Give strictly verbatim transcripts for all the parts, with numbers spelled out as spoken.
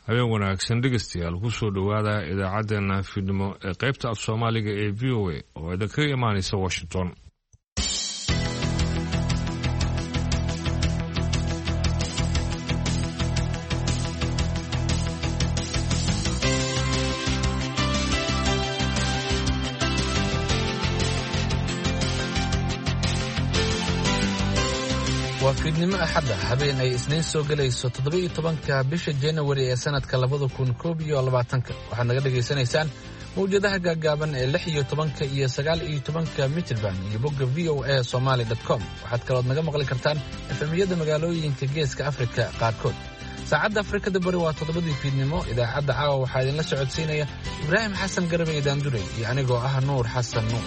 habeen wanaagsan dhegeystayaal ku soo dhawaada idaacadeena fiidnimo ee qaybta af Soomaaliga ee V O A oo idinka imaanaysa Washington. waa fiidnimo axad habeen ay isniin soo galayso toddoba iyo tobanka bisha January ee sanadka labada kun koob iyo labaatanka waxaad naga dhageysanaysaan mawjadaha gaagaaban ee lix iyo tobanka iyo sagaal iyo tobanka mitirban iyo bogga v o a somali dot com waxaad kaloo naga maqli kartaan efemiyada magaalooyinka geeska Afrika qaarkood. saacadda Afrikada bari waa toddobadii fiidnimo. idaacadda caawa waxaa idinla socodsiinaya Ibraahim Xasan Garbe Daandure iyo anigoo ah Nuur Xasan Nuur.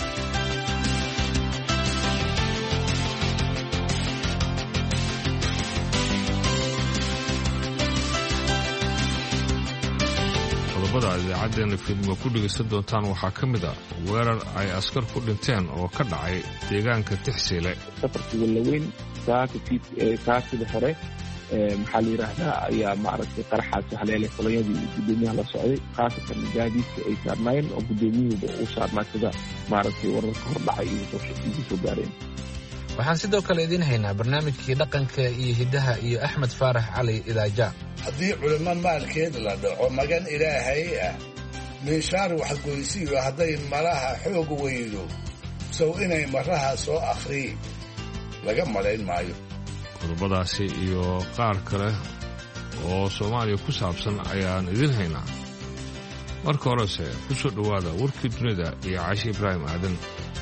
idaacaddeena fiidnimo ku dhegaysan doontaan waxaa ka mid ah weerar ay askar ku dhinteen oo ka dhacay deegaanka Tixsiile. safarka walaweyn saakida hore maxaa la yidhaahdaa ayaa maaragtay qaraxaas haleelay qolayadii gudoomiyaha la socday khaasatan gaadiidka ay saarnaayeen oo gudoomiyuhuba uu saarnaa sida maaragtay wararka hordhacay iyo soo gaareen. waxaan sidoo kale idiin haynaa barnaamijkii dhaqanka iyo hiddaha iyo Axmed Faarax Cali Idaaja. haddii culimo maalkeed la dhaco magan ilaahay ah miishaar waxgoysiyo hadday malaha xoog weydo sow inay maraha soo akhri laga malayn maayo. qodobadaasi iyo qaar kale oo Soomaaliya ku saabsan ayaan idiin haynaa. marka horese ku soo dhawaada warkii dunida iyo Caashi Ibraahim Aadan.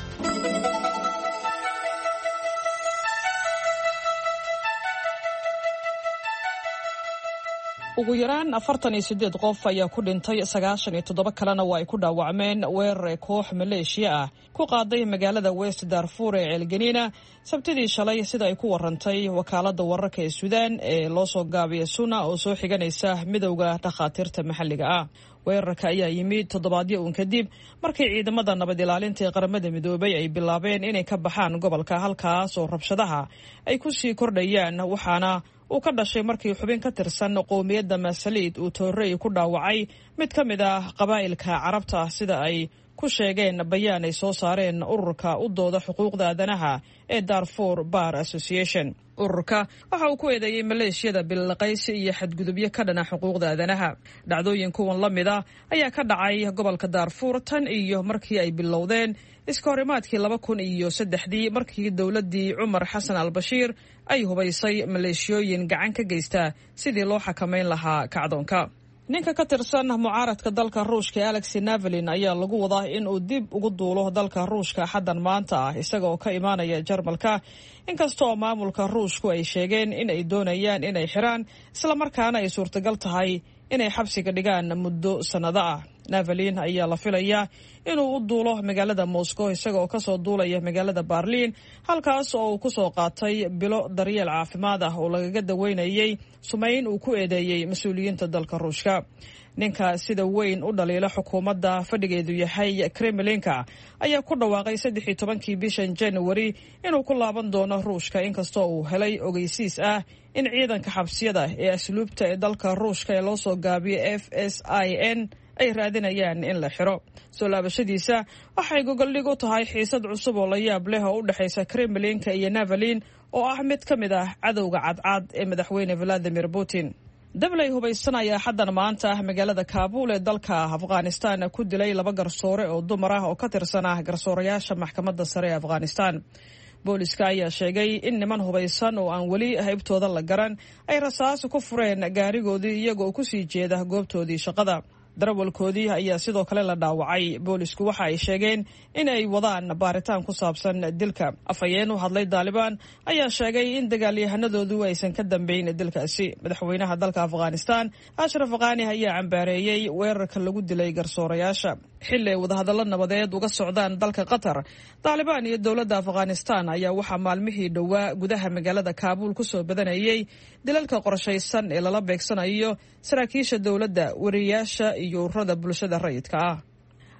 ugu yaraan afartan iyo siddeed qof ayaa ku dhintay sagaashan iyo toddoba kalena waa ay ku dhaawacmeen weerar koox maleeshiya ah ku qaaday magaalada West Darfur ee Elgenina sabtidii shalay sida ay ku warantay wakaaladda wararka ee Suudaan ee loo soo gaabiyay Suna oo soo xiganaysa midowga dhakhaatiirta maxalliga ah. weerarka ayaa yimid toddobaadyo uun kadib markii ciidamada nabad ilaalinta ee qaramada midoobay ay bilaabeen inay ka baxaan gobolka halkaas oo rabshadaha ay ku sii kordhayaan, waxaana uu ka dhashay markii xubin ka tirsan qowmiyadda Maasaliid uu toorey ku dhaawacay mid ka mid ah qabaa'ilka Carabta sida ay ku sheegeen bayaan ay soo saareen ururka u dooda xuquuqda aadanaha ee Darfur Bar Association. ururka waxa uu ku eedeeyay maleeshiyada bilaqaysi iyo xadgudubyo ka dhana xuquuqda aadanaha. dhacdooyin kuwan la mid ah ayaa ka dhacay gobolka Darfur tan iyo markii ay bilowdeen iska horimaadkii laba kun iyo saddexdii markii dowladdii Cumar Xasan al-Bashiir ay hubaysay maleeshiyooyin gacan ka geysta sidii loo xakameyn lahaa kacdoonka. ninka ka tirsan mucaaradka dalka Ruushka Alexei Navalny ayaa lagu wadaa in uu dib ugu duulo dalka Ruushka xaddan maanta ah isaga oo ka imaanaya Jarmalka, inkastoo maamulka Ruushku ay sheegeen in ay doonayaan inay xiraan isla markaana ay suurtagal tahay inay xabsiga dhigaan muddo sanado ah. Navalny ayaa la filayaa inuu u duulo magaalada Moscow isaga oo ka soo duulaya magaalada Berlin, halkaas oo uu ku soo qaatay bilo daryeel caafimaad ah oo lagaga daweynayay sumeyn uu ku eedeeyay mas'uuliyiinta dalka Ruushka. ninka sida weyn u dhaliila xukuumadda fadhigeedu yahay Kremlinka ayaa ku dhawaaqay saddex iyo tobankii bishan January inuu ku laaban doono Ruushka, inkastoo uu helay ogeysiis ah in ciidanka xabsiyada ee asluubta ee dalka Ruushka ee loo soo gaabiyay F S I N ay raadinayaan in la xiro. soo laabashadiisa waxay gogoldhig u tahay xiisad cusub oo la yaab leh oo u dhexaysa Kremlinka iyo Navalny oo ah mid ka mid ah cadowga cadcad ee madaxweyne Vladimir Putin. dablay hubaysanaya xaddan maanta magaalada Kaabul ee dalka Afghanistan ku dilay laba garsoore oo dumar ah oo ka tirsan ah garsoorayaasha maxkamadda sare ee Afghanistan. booliska ayaa sheegay in niman hubaysan oo aan weli haybtooda la garan ay rasaas ku fureen gaarigoodii iyagoo ku sii jeeda goobtoodii shaqada. darawalkoodii ayaa sidoo kale la dhaawacay. boolisku waxa ay sheegeen in ay wadaan baaritaan ku saabsan dilka. afhayeen u hadlay Taliban ayaa sheegay in dagaalyahanadoodu aysan ka dambeyn dilkaasi. madaxweynaha dalka Afghanistan Ashraf Ghani ayaa cambaareeyay weerarka lagu dilay garsoorayaasha xilli ay wadahadallo nabadeed uga socdaan dalka Qatar. Taliban iyo dowladda Afghanistan ayaa waxaa maalmihii dhowaa gudaha magaalada Kaabul ku soo badanayay dilalka qorshaysan ee lala beegsanayo saraakiisha dowladda, wariyaasha iyo ururada bulshada rayidka ah.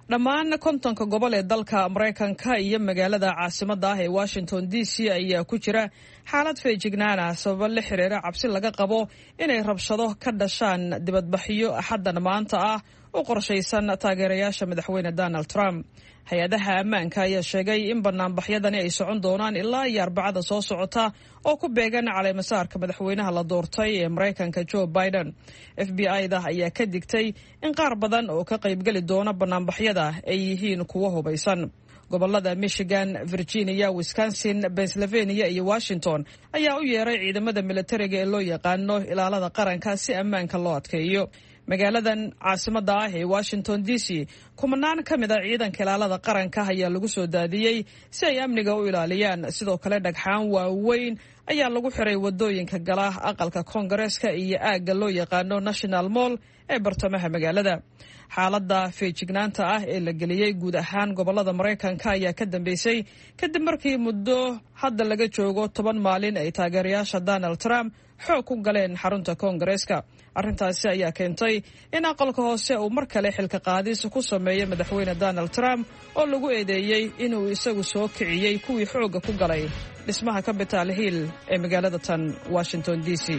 dhammaan kontonka gobol ee dalka Mareykanka iyo magaalada caasimadda ah ee Washington D C ayaa ku jira xaalad feejignaan ah sababo la xiriira cabsi laga qabo inay rabshado ka dhashaan dibadbaxyo axaddan maanta ah u qorshaysan taageerayaasha madaxweyne Donald Trump. hay-adaha ammaanka ayaa sheegay in banaanbaxyadani ay socon doonaan ilaa iyo arbacada soo socota oo ku beegan caleemasaarka madaxweynaha la doortay ee Mareykanka Joe Biden. F B I-da ayaa ka digtay in qaar badan oo ka qaybgeli doona banaanbaxyada ay yihiin kuwo hubaysan. gobolada Michigan, Virginia, Wisconsin, Pennsylvania iyo Washington ayaa u yeeray ciidamada militariga ee loo yaqaano ilaalada qaranka si ammaanka loo adkeeyo. magaaladan caasimadda ah ee Washington D C kumanaan ka mid ah ciidanka ilaalada qaranka ayaa lagu soo daadiyey si ay amniga u ilaaliyaan. sidoo kale dhagxaan waaweyn ayaa lagu xiray wadooyinka gala aqalka Koongareeska iyo aagga loo yaqaano National Mall ee bartamaha magaalada. xaaladda feejignaanta ah ee la geliyey guud ahaan gobolada Mareykanka ayaa ka dambeysay kadib markii muddo hadda laga joogo toban maalin ay taageerayaasha Donald Trump xoog ku galeen xarunta Koongareeska. arrintaasi ayaa keentay in aqalka hoose uu mar kale xilka qaadis ku sameeyo madaxweyne Donald Trump oo lagu eedeeyey inuu isagu soo kiciyey kuwii xooga ku galay dhismaha Capitol Hill ee magaalada tan Washington D C.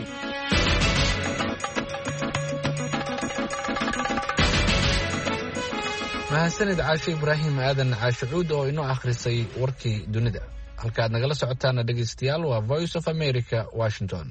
mahadsanid caashe Ibraahim aadan caashe cuud oo inoo akhrisay warkii dunida. halkaad nagala socotaana dhegeystayaal waa Voice of America, Washington.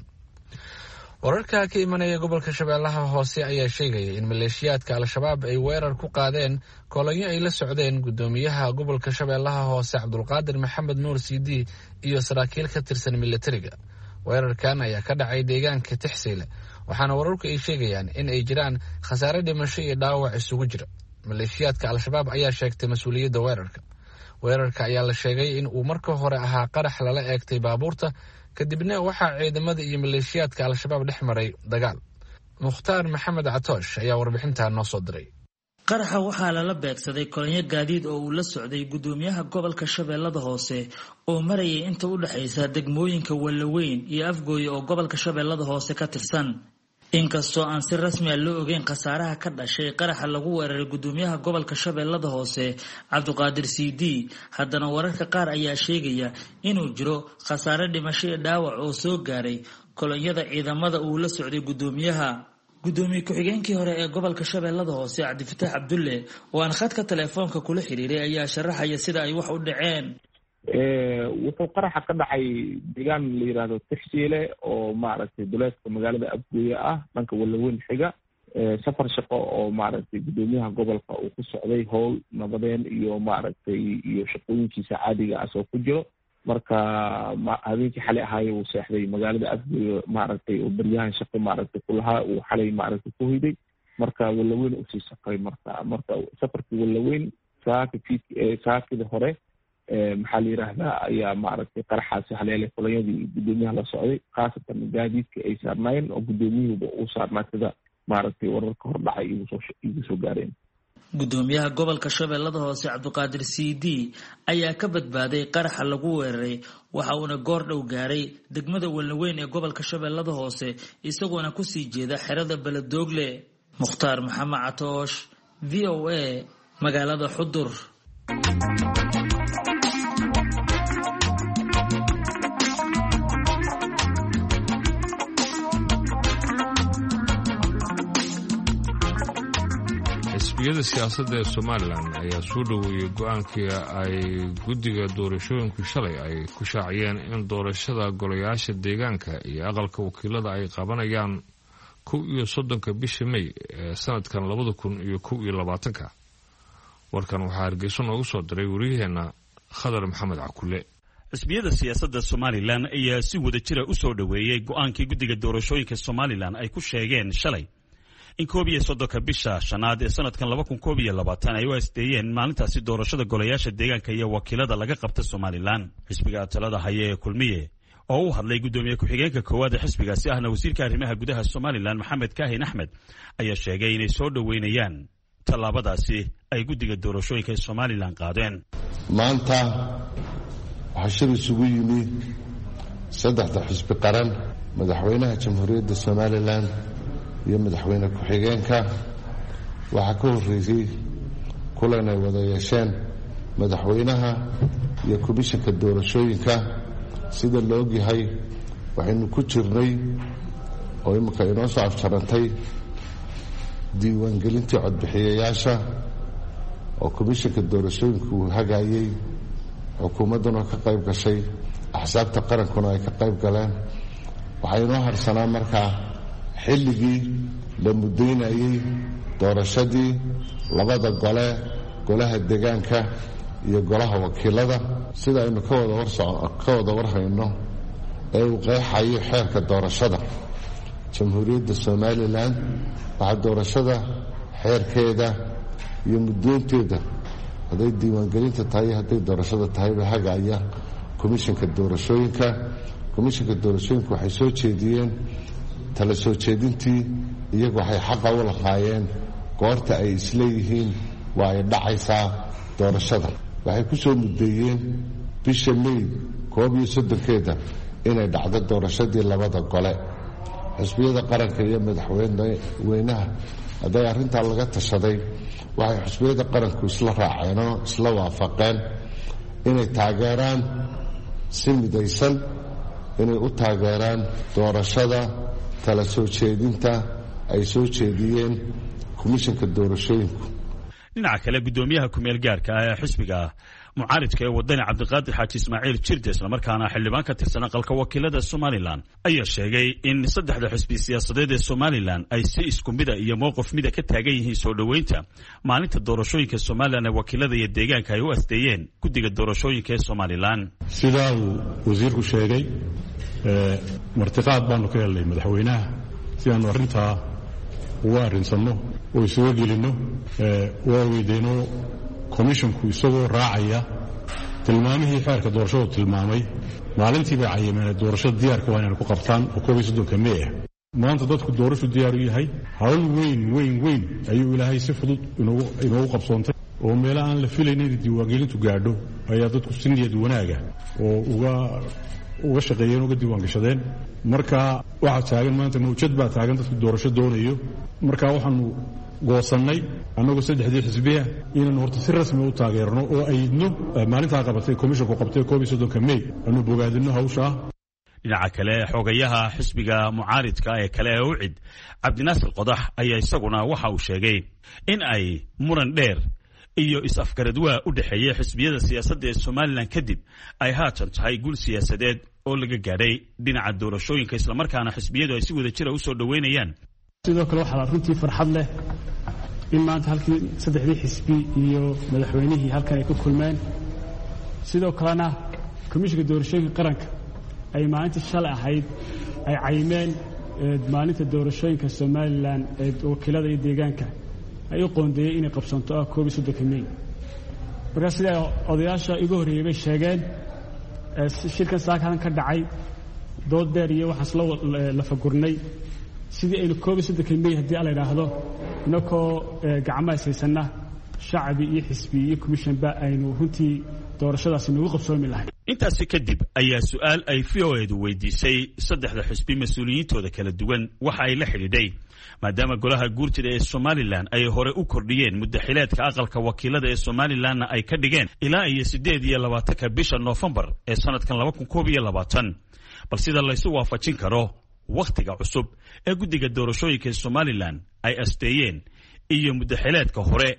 wararka ka imanaya gobolka Shabeellaha Hoose ayaa sheegaya in maleeshiyaadka Al-Shabaab ay weerar ku qaadeen kolonyo ay la socdeen gudoomiyaha gobolka Shabeellaha Hoose Cabdulqaadir Maxamed Nuur Siidi iyo saraakiil ka tirsan militariga. weerarkan ayaa ka dhacay deegaanka Tixsiile waxaana wararku ay sheegayaan in ay jiraan khasaare dhimasho iyo dhaawac isugu jira. maleeshiyaadka Al-Shabaab ayaa sheegtay mas'uuliyadda weerarka. weerarka ayaa la sheegay in uu marka hore ahaa qarax lala eegtay baabuurta kadibna waxaa ciidamada iyo maleeshiyaadka Al-Shabaab dhex maray dagaal. Mukhtaar Maxamed Catoosh ayaa warbixintan noo soo diray. qaraxa waxaa lala beegsaday kolonyo gaadiid oo uu la socday gudoomiyaha gobolka Shabeellada Hoose oo marayay inta u dhaxaysa degmooyinka Walaweyn iyo Afgooye oo gobolka Shabeellada Hoose ka tirsan. inkastoo aan si rasmi ah loo ogeyn khasaaraha ka dhashay qaraxa lagu weeraray gudoomiyaha gobolka Shabeellada Hoose Cabdulqaadir Siidi, haddana wararka qaar ayaa sheegaya inuu jiro khasaare dhimasho iyo dhaawac oo soo gaaray kolonyada ciidamada uu la socday gudoomiyaha. gudoomiye ku-xigeenkii hore ee gobolka Shabeellada Hoose Cabdifataax Cabdulle oo aan khadka telefoonka kula xiriiray ayaa sharaxaya sida ay wax u dhaceen. wuxuu qaraxa ka dhacay deegaan la yiraahdo Tixsiile oo maaragtay duleedka magaalada Afgooye ah dhanka Walaweyn xiga. safar shaqo oo maaragtay gudoomiyaha gobolka uu ku socday howl nabadeen iyo maaragtay iyo shaqooyinkiisa caadiga ah oo ku jiro. marka habeenkii xalay ahaayay uu seexday magaalada Afgooye maaragtay oo baryahan shaqo maaragtay kulahaa uu xalay maaragtay ku hiday. marka Walaweyn uu sii safray. marka marka safarkii Walaweyn saakii saakii hore maxaa la yiraahdaa ayaa maaragtay qaraxaasi haleelay kolonyadii gudoomiyaha la socday, khaasatan gaadiidka ay saarnaayeen oo gudoomiyuhuba uu saarnaa sida maaragtay wararka hordhacay igu soo gaareen. gudoomiyaha gobolka Shabeellada Hoose Cabdulqaadir Siidi ayaa ka badbaaday qaraxa lagu weeraray waxa uuna goor dhow gaaray degmada Walaweyn ee gobolka Shabeellada Hoose isagoona ku sii jeeda xerada Beledoogle. Mukhtaar Maxamed Catoosh, V O A, magaalada Xudur. xisbiyada siyaasadda ee Somaliland ayaa soo dhaweeyay go'aankii ay guddiga doorashooyinku shalay ay ku shaaciyeen in doorashada golayaasha deegaanka iyo aqalka wakiilada ay qabanayaan kow iyo soddonka bisha May ee sanadkan labada kun iyo kow iyo labaatanka. warkan waxaa Hargeysa noogu soo diray wariyaheena Khadar Maxamed Cakulle. xisbiyada siyaasadda Somaliland ayaa si wada jira u soo dhaweeyay go'aankii guddiga doorashooyinka Somaliland ay ku sheegeen shalay in koob iyo soddonka bisha shanaad ee sanadkan laba kun koob iyo labaatan ay u aasteeyeen maalintaasi doorashada golayaasha deegaanka iyo wakiilada laga qabta Somaliland. xisbiga talada haya ee Kulmiye oo u hadlay gudoomiye ku-xigeenka koowaad ee xisbigaasi ahna wasiirka arrimaha gudaha Somaliland Maxamed Kaahin Axmed ayaa sheegay inay soo dhaweynayaan tallaabadaasi ay guddiga doorashooyinka Somaliland qaadeen. maanta waxaa shir isugu yimi saddexda xisbi qaran, madaxweynaha jamhuuriyadda Somaliland iyo madaxweyne ku-xigeenka. waxaa ka horreysay kulan ay wada yeesheen madaxweynaha iyo komishanka doorashooyinka. sida la ogyahay waxaynu ku jirnay oo imika inoo soo afjarantay diiwaangelintii codbixiyayaasha oo komishanka doorashooyinka uu hagaayey, xukuumadduna ka qayb gashay, axsaabta qarankuna ay ka qayb galeen. waxaa inoo harsanaa markaa xilligii la muddaynayey doorashadii labada gole, golaha deegaanka iyo golaha wakiilada. sida aynu ka wada warka wada warhayno ee uu qeexayo xeerka doorashada jamhuuriyadda somalilan, waxaa doorashada xeerkeeda iyo muddoonteeda, hadday diiwaangelinta tahay hadday doorashada tahayba hagaaya komishanka doorashooyinka. komishanka doorashooyinka waxay soo jeediyeen tala soo jeedintii, iyagu waxay xaqa u lahaayeen goorta ay isleeyihiin waa ay dhacaysaa doorashada. waxay ku soo muddeeyeen bisha may koob iyo soddonkeeda inay dhacdo doorashadii labada gole. xusbiyada qaranka iyo madaxweynaha hadday arrintaa laga tashaday, waxay xusbiyada qaranku isla raaceen oo isla waafaqeen inay taageeraan si midaysan inay u taageeraan doorashada tala soo jeedinta ay soo jeediyeen komishanka doorashooyinku. dhinaca kale guddoomiyaha kumeel gaarka ah ee xisbiga mucaaridka ee wadani cabdiqaadir xaaji ismaaciil jirde islamarkaana xildhibaan ka tirsan aqalka wakiilada somalilan ayaa sheegay in saddexda xisbi siyaasadeed ee somalilan ay si isku mida iyo mowqif mida ka taagan yihiin soo dhoweynta maalinta doorashooyinka somalilan ee wakiilada iyo deegaanka ay u asdeeyeen guddiga doorashooyinka ee somalilan. sidaa uu wasiirku sheegay martiqaad baanu ka helnay madaxweynaha si aanu arrintaa uga arrinsanno oo isuga gelinno. waa weydeenoo komishonku isagoo raacaya tilmaamihii xeerka doorashadu tilmaamay maalintii bay cayimeen doorashada diyaarka waa inaynu ku qabtaan oo koob iyo soddonka mey ah. maanta dadku doorashu diyaar u yahay. hawl weyn weyn weyn ayuu ilaahay si fudud inoogu qabsoontay oo meelo aan la filayna inay diiwaangelintu gaadho ayaa dadku si niyad wanaaga oo uga uga shaqeeyeen uga diiwaangashadeen. marka waxaa taagan maanta mawjad baa taagan dadku doorasho doonayo. marka waxaanu goosannay annagoo saddexdii xisbiya inaanu horta si rasmi u taageerno oo aydno maalintaa qabatay komishonku qabtay koob iyo soddonka mey aanu bogaadinno hawshaa. dhinaca kale xogayaha xisbiga mucaaridka ee kale ee ucid cabdinaasir qodax ayaa isaguna waxa uu sheegay in ay muran dheer iyo is-afgaradwaa u dhexeeya xisbiyada siyaasadda ee somalilan kadib ay haatan tahay guul siyaasadeed oo laga gaadhay dhinaca doorashooyinka, islamarkaana xisbiyadu ay si wada jira u soo dhoweynayaan. sidoo kale waxaa runtii farxad leh in maanta halkii saddexdii xisbi iyo madaxweynihii halkan ay ku kulmeen. sidoo kalena komishanka doorashooyinka qaranka ay maalintii shalay ahayd ay cayimeen maalinta doorashooyinka somalilan ee wakiilada iyo deegaanka ay u qoondeeyey inay qabsanto ah koob iyo soddonka mey. markaa sida odayaasha igu horreeyey bay sheegeen shirkan saakadan ka dhacay dood dheer iyo waxaan isla lafagurnay sidii aynu koob iyo soddonka mey haddii ala idhaahdo inakoo gacmaha ishaysanna shacbi iyo xisbi iyo commissionba aynu runtii doorashadaasi nagu qabsoomi lahay. intaasi kadib ayaa su-aal ay v o edu weydiisay saddexda xisbi mas-uuliyiintooda kala duwan waxa ay la xidhiidhay maadaama golaha guurtida ee somalilan ay hore u kordhiyeen muddaxileedka aqalka wakiilada ee somalilanna ay ka dhigeen ilaa iyo siddeed iyo labaatanka bisha noofembar ee sanadkan laba kun koob iyo labaatan. bal sida laysu waafajin karo wakhtiga cusub ee guddiga doorashooyinka ee somalilan ay asteeyeen iyo muddaxileedka hore.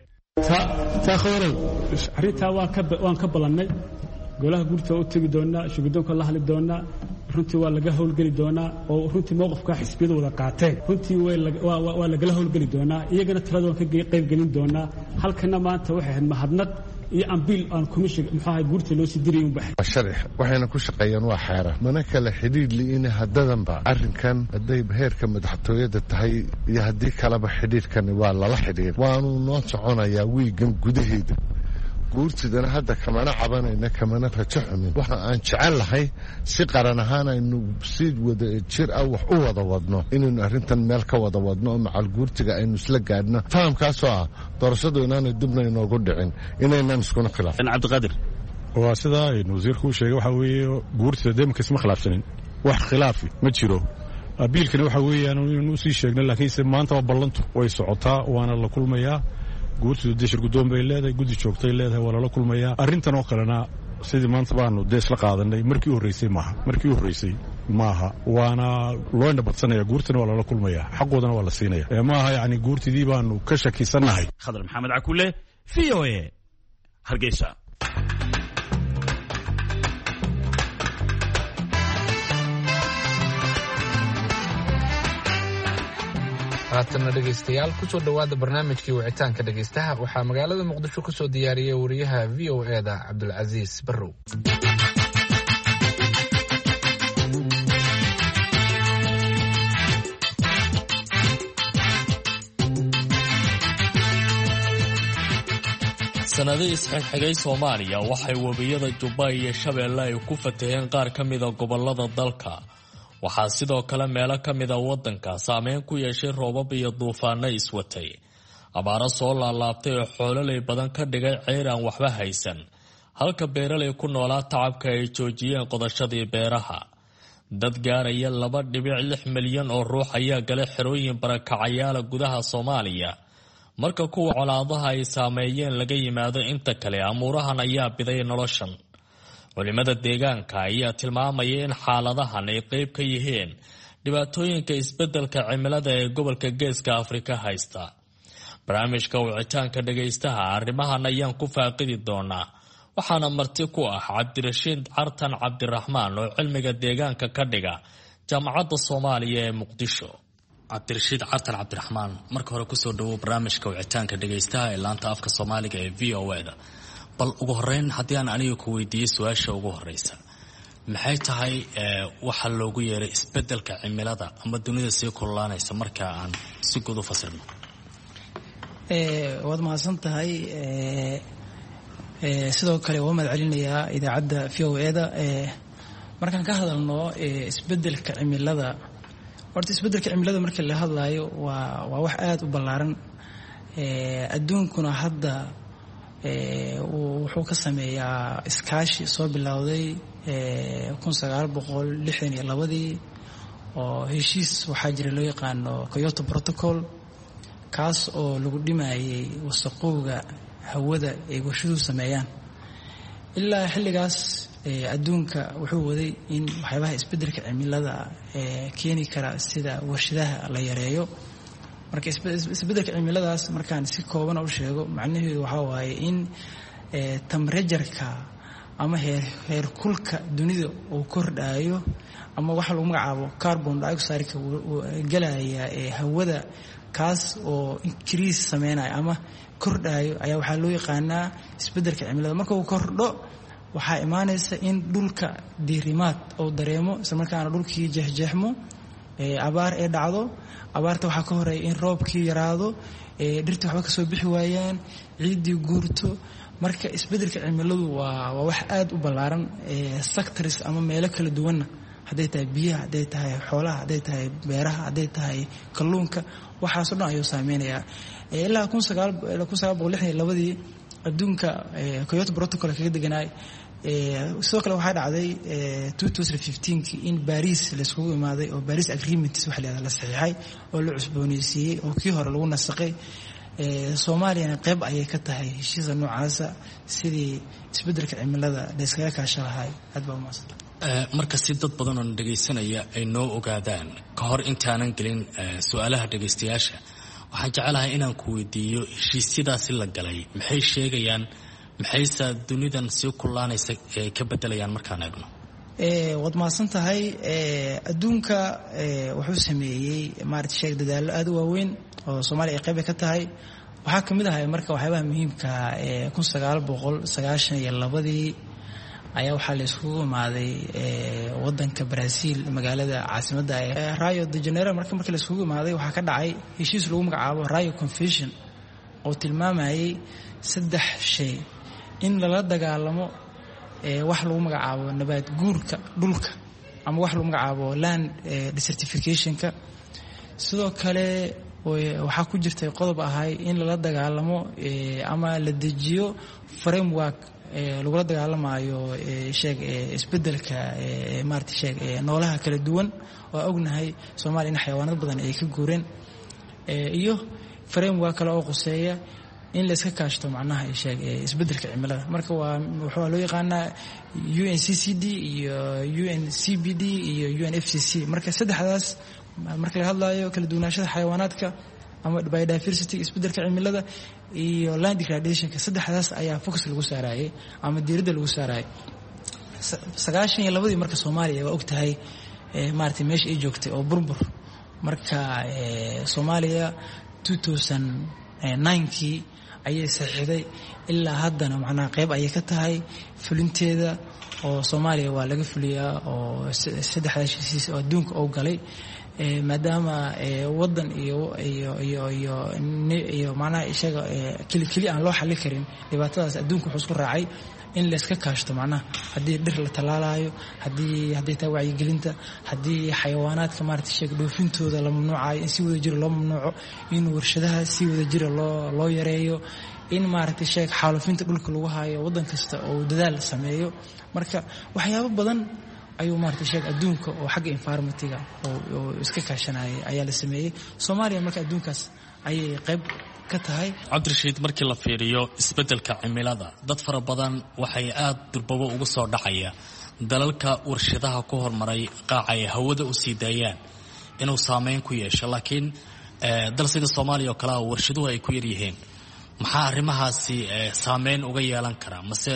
arrintaa waan ka ballannay. golaha guurta u tegi doonaa, shuguddoonka la hadli doonaa. runtii waa laga howlgeli doonaa oo runtii mowqifka xisbiyadu wada qaateen runtii waa lagala howlgeli doonaa. iyagana talada waan ka qaybgelin doonaa. halkana maanta waxay ahayd mahadnaq iyo ambiil aan komishin muxuu ahay guurta loo sii dirayay u baxay. sharix waxayna ku shaqeeyeen waa xeeran mana kala xidhiidh li'ina haddadanba arrinkan hadday heerka madaxtooyada tahay iyo haddii kaleba xidhiidhkani waa lala xidhiidh waanu noo soconayaa wiigan gudaheeda. guurtidana hadda kamana cabanayna kamana rajo xumin. waxa aan jecel lahay si qaran ahaan aynu si wada jir ah wax u wada wadno inaynu arrintan meel ka wada wadno oo macal guurtiga aynu isla gaadhno fahamkaasoo ah doorashadu inaanay dibna inoogu dhicin inaynaan iskuna khilaafin. cabdiqaadir waa sidaa aynu wasiirku u sheegay waxa weeye guurtida deemanka isma khilaafsanin wax khilaafi ma jiro. abiilkana waxa weeyaan inaynu usii sheegno laakiinse maanta waa ballantu way socotaa waana la kulmayaa guurtidu dee shirguddoon bay leedahay guddi joogtay leedahay waa lala kulmayaa arrintan oo kalena sidii maanta baanu dee isla qaadanay markii u horraysay maaha markii u horraysay maaha waana loo indhabadsanaya guurtana waa lala kulmayaa xaqoodana waa la siinaya maaha yacni guurtidii baanu ka shakisannahay. khadar maxamed cakule v o a hargeysa. haatana dhegaystayaal ku soo dhowaada barnaamijkii wicitaanka dhegaystaha waxaa magaalada muqdisho ku soo diyaariyey wariyaha v o e da cabdulcasiis barrow. sanadihii isxigxigay soomaaliya waxay webiyada jubba iyo shabeelle ay ku fataheen qaar ka mida gobollada dalka. waxaa sidoo kale meelo ka mida waddanka saameyn ku yeeshay roobab iyo duufaano iswatay, abaaro soo laalaabtay oo xoololey badan ka dhigay ceyr aan waxba haysan, halka beeraley ku noolaa tacabka ay joojiyeen qodashadii beeraha. dad gaaraya laba dhibic lix milyan oo ruux ayaa galay xerooyin barakacayaala gudaha Soomaaliya. marka kuwa colaadaha ay saameeyeen laga yimaado inta kale amuurahan ayaa biday noloshan. culimada deegaanka ayaa tilmaamaya in xaaladahan ay qayb ka yihiin dhibaatooyinka isbeddelka cimilada ee gobolka Geeska Afrika haysta. barnaamijka wicitaanka dhagaystaha arrimahan ayaan ku faaqidi doonaa, waxaana marti ku ah Cabdirashiid Cartan Cabdiraxmaan oo cilmiga deegaanka ka dhiga Jaamacadda Soomaaliya ee Muqdisho. Cabdirashiid Cartan Cabdiraxmaan, marka hore kusoo dhawow barnaamijka wicitaanka dhagaystaha ee laanta afka Soomaaliga ee V O A da. bal ugu horeyn haddii aan aniga ku weydiiyo su-aasha ugu horeysa, maxay tahay waxa loogu yeeray isbeddelka cimilada ama dunida sii kululaanaysa marka aan si guud u fasirno? waad mahadsan tahay. sidoo kale waa mahad celinayaa idaacadda V O A da. markaan ka hadalno isbeddelka cimilada, horta isbeddelka cimilada markii la hadlayo waa waa wax aada u ballaaran. adduunkuna hadda wuxuu ka sameeyaa iskaashi soo bilowday kun sagaal boqol lixdan iyo labadii oo heshiis waxaa jira loo yaqaano Kyoto Protocol, kaas oo lagu dhimayay wasaqowga hawada ay warshaduhu sameeyaan. ilaa xilligaas adduunka wuxuu waday in waxyaabaha isbeddelka cimilada keeni kara sida warshadaha la yareeyo. marka isbeddelka cimiladaas markaan si kooban u sheego macnaheedu waxa waaye in temperature-ka ama heer heer kulka dunida uu kordhayo, ama waxa lagu magacaabo carbon dioxide-ka galaya ee hawada, kaas oo increase sameynaya ama kordhayo ayaa waxaa loo yaqaanaa isbeddelka cimilada. marka uu kordho waxaa imaanaysa in dhulka diirimaad uu dareemo, isla markaana dhulkii jeexjeexmo, abaar ee dhacdo. abaarta waxaa ka horeeya in roobkii yaraado, dhirtii waxba kasoo bixi waayaan, ciiddii guurto. marka isbeddelka cimiladu waa waa wax aada u ballaaran, sectors ama meelo kala duwanna, hadday tahay biyaha, hadday tahay xoolaha, hadday tahay beeraha, hadday tahay kalluunka, waxaasoo dhan ayuu saameynayaa. ilaa kun sagaal kun sagaal boqol lixdan iyo labadii adduunka Kyoto Protocol kaga deganaay. sidoo kale waxaa dhacday two thousand fifteen in Paris la iskugu imaaday oo Paris Agreement waxa la saxiixay oo la cusbooneysiiyey oo kii hore lagu nasaqay. Soomaaliyana qayb ayay ka tahay heshiiska noocaasa sidii isbeddelka cimilada la iskaga kaashan lahaa. aad baa u mahadsan. marka si dad badan oo dhagaysanaya ay noo ogaadaan, ka hor intaanan gelin su-aalaha dhagaystayaasha, waxaan jecelahay inaan ku weydiiyo heshiisyadaasi la galay maxay sheegayaan, maxayse dunidan sii kululaanaysa ka beddelayaan markaan eegno? waad mahadsan tahay. adduunka wuxuu sameeyey maarata sheeg dadaallo aada u waaweyn oo Soomaaliya ay qayb ka tahay. waxaa ka mid ahay marka waxyaabaha muhiimka ee kun sagaal boqol sagaashan iyo labadii ayaa waxaa la iskugu imaaday waddanka Brazil, magaalada caasimadda ee Rio de Janeiro. marka markii la iskugu imaaday waxaa ka dhacay heshiis lagu magacaabo Rio Convention oo tilmaamayay saddex shay: in lala dagaalamo wax lagu magacaabo nabaad guurka dhulka ama wax lagu magacaabo land desertification-ka. sidoo kale waxaa ku jirtay qodob ahay in lala dagaalamo ama la dejiyo framework lagula dagaalamayo sheeg isbeddelka maarta sheeg noolaha kala duwan oo ognahay Soomaaliya in xayawaanada badan ay ka guureen, iyo framework kale oo quseeya in la iska kaashto macnaha sheeg isbeddelka cimilada marka waa waxa loo yaqaanaa U N C C D iyo U N C B D iyo U N F C C marka saddexdaas marka la hadlayo kala duwanaanshaha xayawaanaadka ama biodiversity isbeddelka cimilada iyo land degradation saddexdaas ayaa focus lagu saarayay ama diiradda lagu saarayay sagaashan iyo labadii marka Soomaaliya waa ogtahay ee maartay meesha ay joogtay oo burbur marka Soomaaliya two thousand nine kii ayay saxiixday ilaa haddana macnaha qayb ayay ka tahay fulinteeda oo Soomaaliya waa laga fuliyaa oo saddexdaas heshiis oo adduunka oo galay maadaama wadan iyo iyo iyo iyo iyo macnaha isaga kili kili aan loo xalin karin dhibaatadaas adduunka wuxuu isku raacay in la iska kaashto macnaha hadii dhir la talaalayo hadii hadii taa wacyi gelinta hadii xayawaanaadka maartay sheeg dhoofintooda la mamnuucayo in si wada jir loo mamnuuco in warshadaha si wada jir loo loo yareeyo in maartay sheeg xaalufinta dhulka lagu haayo wadan kasta oo dadaal sameeyo marka waxyaabo badan ayuu maartay sheeg adduunka oo xagga environmentiga oo iska kaashanay ayaa la sameeyay Soomaaliya marka adduunkaas ayay qayb ka tahay Cabdirashiid markii la fiiriyo isbeddelka cimilada dad fara badan waxay aad durbabo ugu soo dhacaya dalalka warshadaha ku hormaray qaacay hawada u sii daayaan inuu saameyn ku yeesho laakiin dal sida Soomaaliya oo kala warshaduhu ay ku yar yihiin maxaa arrimahaasi saameyn uga yeelan kara mase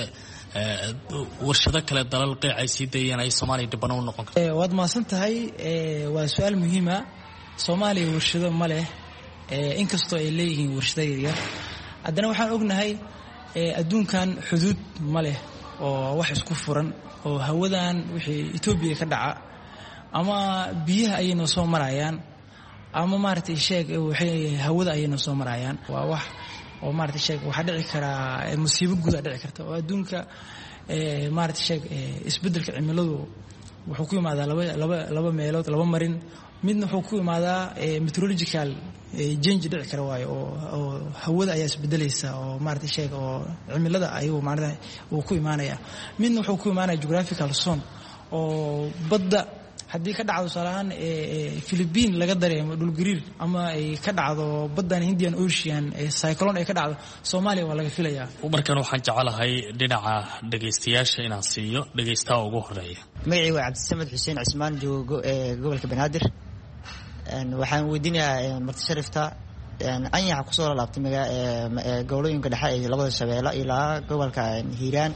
warshado kale dalal qeexay sii daayeen ay Soomaaliya dibana u noqon karto waad maasan tahay waa su'aal muhiim ah Soomaaliya warshado ma leh inkastoo ay leeyihiin warshado yar haddana waxaan ognahay adduunkan xuduud ma leh oo wax isku furan oo hawadan wixii Ethiopia ka dhaca ama biyaha ay noo soo marayaan ama maartay sheeg waxay hawada ay noo soo marayaan waa wax oo maartay sheeg waxa dhici kara musiibo guud dhici karta oo adduunka ee maartay sheeg isbeddelka cimiladu wuxuu ku yimaadaa laba laba laba meelood laba marin midna wuxuu ku yimaadaa meteorological change dhici kara waayo oo hawada ayaa isbedelaysa oo maartay sheeg oo cimilada ayuu maartay uu ku imaanaya midna wuxuu ku imaanaya geographical zone oo badda haddii ka dhacdo salahan ee Philippines laga dareemo dhul gariir ama ay ka dhacdo baddan Indian Ocean ee cyclone ay ka dhacdo Soomaaliya waa laga filayaa markan waxaan jecelahay dhinaca dhageystayaasha inaan siiyo dhageystaha ugu horeeya magacaygu waa Cabdisamed Xuseen Cismaan joogo ee gobolka Banaadir een waxaan weydiinayaa marti sharafta een anyaha ku soo laabtay magaca gobolooyinka dhexe ee labada shabeelle ilaa gobolka Hiiraan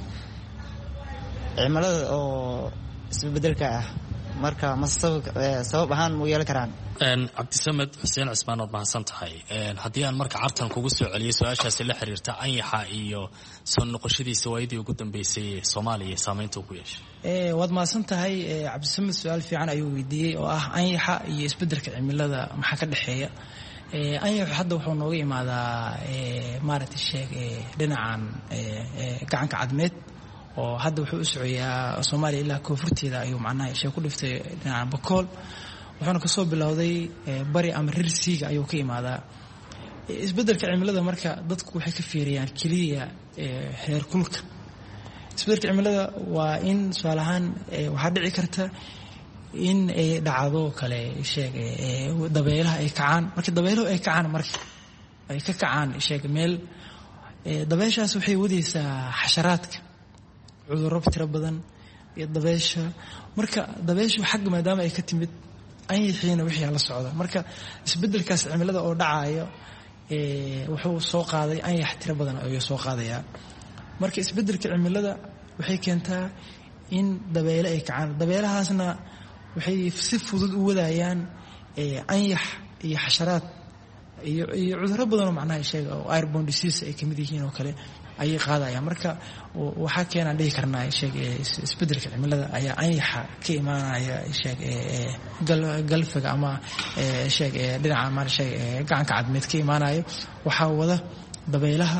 cimilada oo isbeddelka ah marka ma sabab ahaan mu yeelan karaan een Cabdisamed Xuseen Cismaan oo mahadsan tahay een hadii aan marka cartan kugu soo celiyo su'aashaasi la xiriirta anyaha iyo soo noqoshadiisa waayidii ugu dambeysay Soomaaliya saameynta ku yeeshay ee wad mahadsan tahay Cabdisamed su'aal fiican ayuu weydiiyay oo ah anyaha iyo isbeddelka cimilada maxaa ka dhaxeeya ee anyaha hadda wuxuu nooga imaadaa ee maartay sheeg ee dhinacan ee gacanka cadmeed oo hadda wuxuu u socoyaa Soomaaliya ilaa koonfurteeda ayuu macnaha sheeg ku dhiftay dhinaca Bakool wuxuuna ka soo bilowday bari ama rirsiga ayuu ka imaadaa isbeddelka cimilada marka dadku waxay ka fiiriyaan kaliya heer kulka isbeddelka cimilada waa in su'aalahan waxa dhici karta in ay dhacdo kale sheeg dabeelaha ay kacaan marka dabeeluhu ay kacaan marka ay ka kacaan sheeg meel dabeeshaas waxay wadaysaa xasharaadka cudurro tiro badan iyo dabeesha marka dabeeshu xag maadaama ay ka timid anyihiina wixii la socda marka isbeddelkaas cimilada oo dhacayo ee wuxuu soo qaaday anyax tiro badan ayuu soo qaadaya marka isbeddelka cimilada waxay keentaa in dabeele ay kacaan dabeelahaasna waxay si fudud u wadayaan ee anyax iyo xasharaad iyo iyo cudurro badan oo macnaha sheega oo airborne disease ay kamid yihiin oo kale ayay qaadayaan marka waxa keenan dhigi karnaa sheeg isbeddelka cimilada ayaa anyaxa ka imaanaya sheeg ee galfiga ama sheeg dhinaca maar sheeg gacanka cadmeed ka imaanayo waxa wada dabeelaha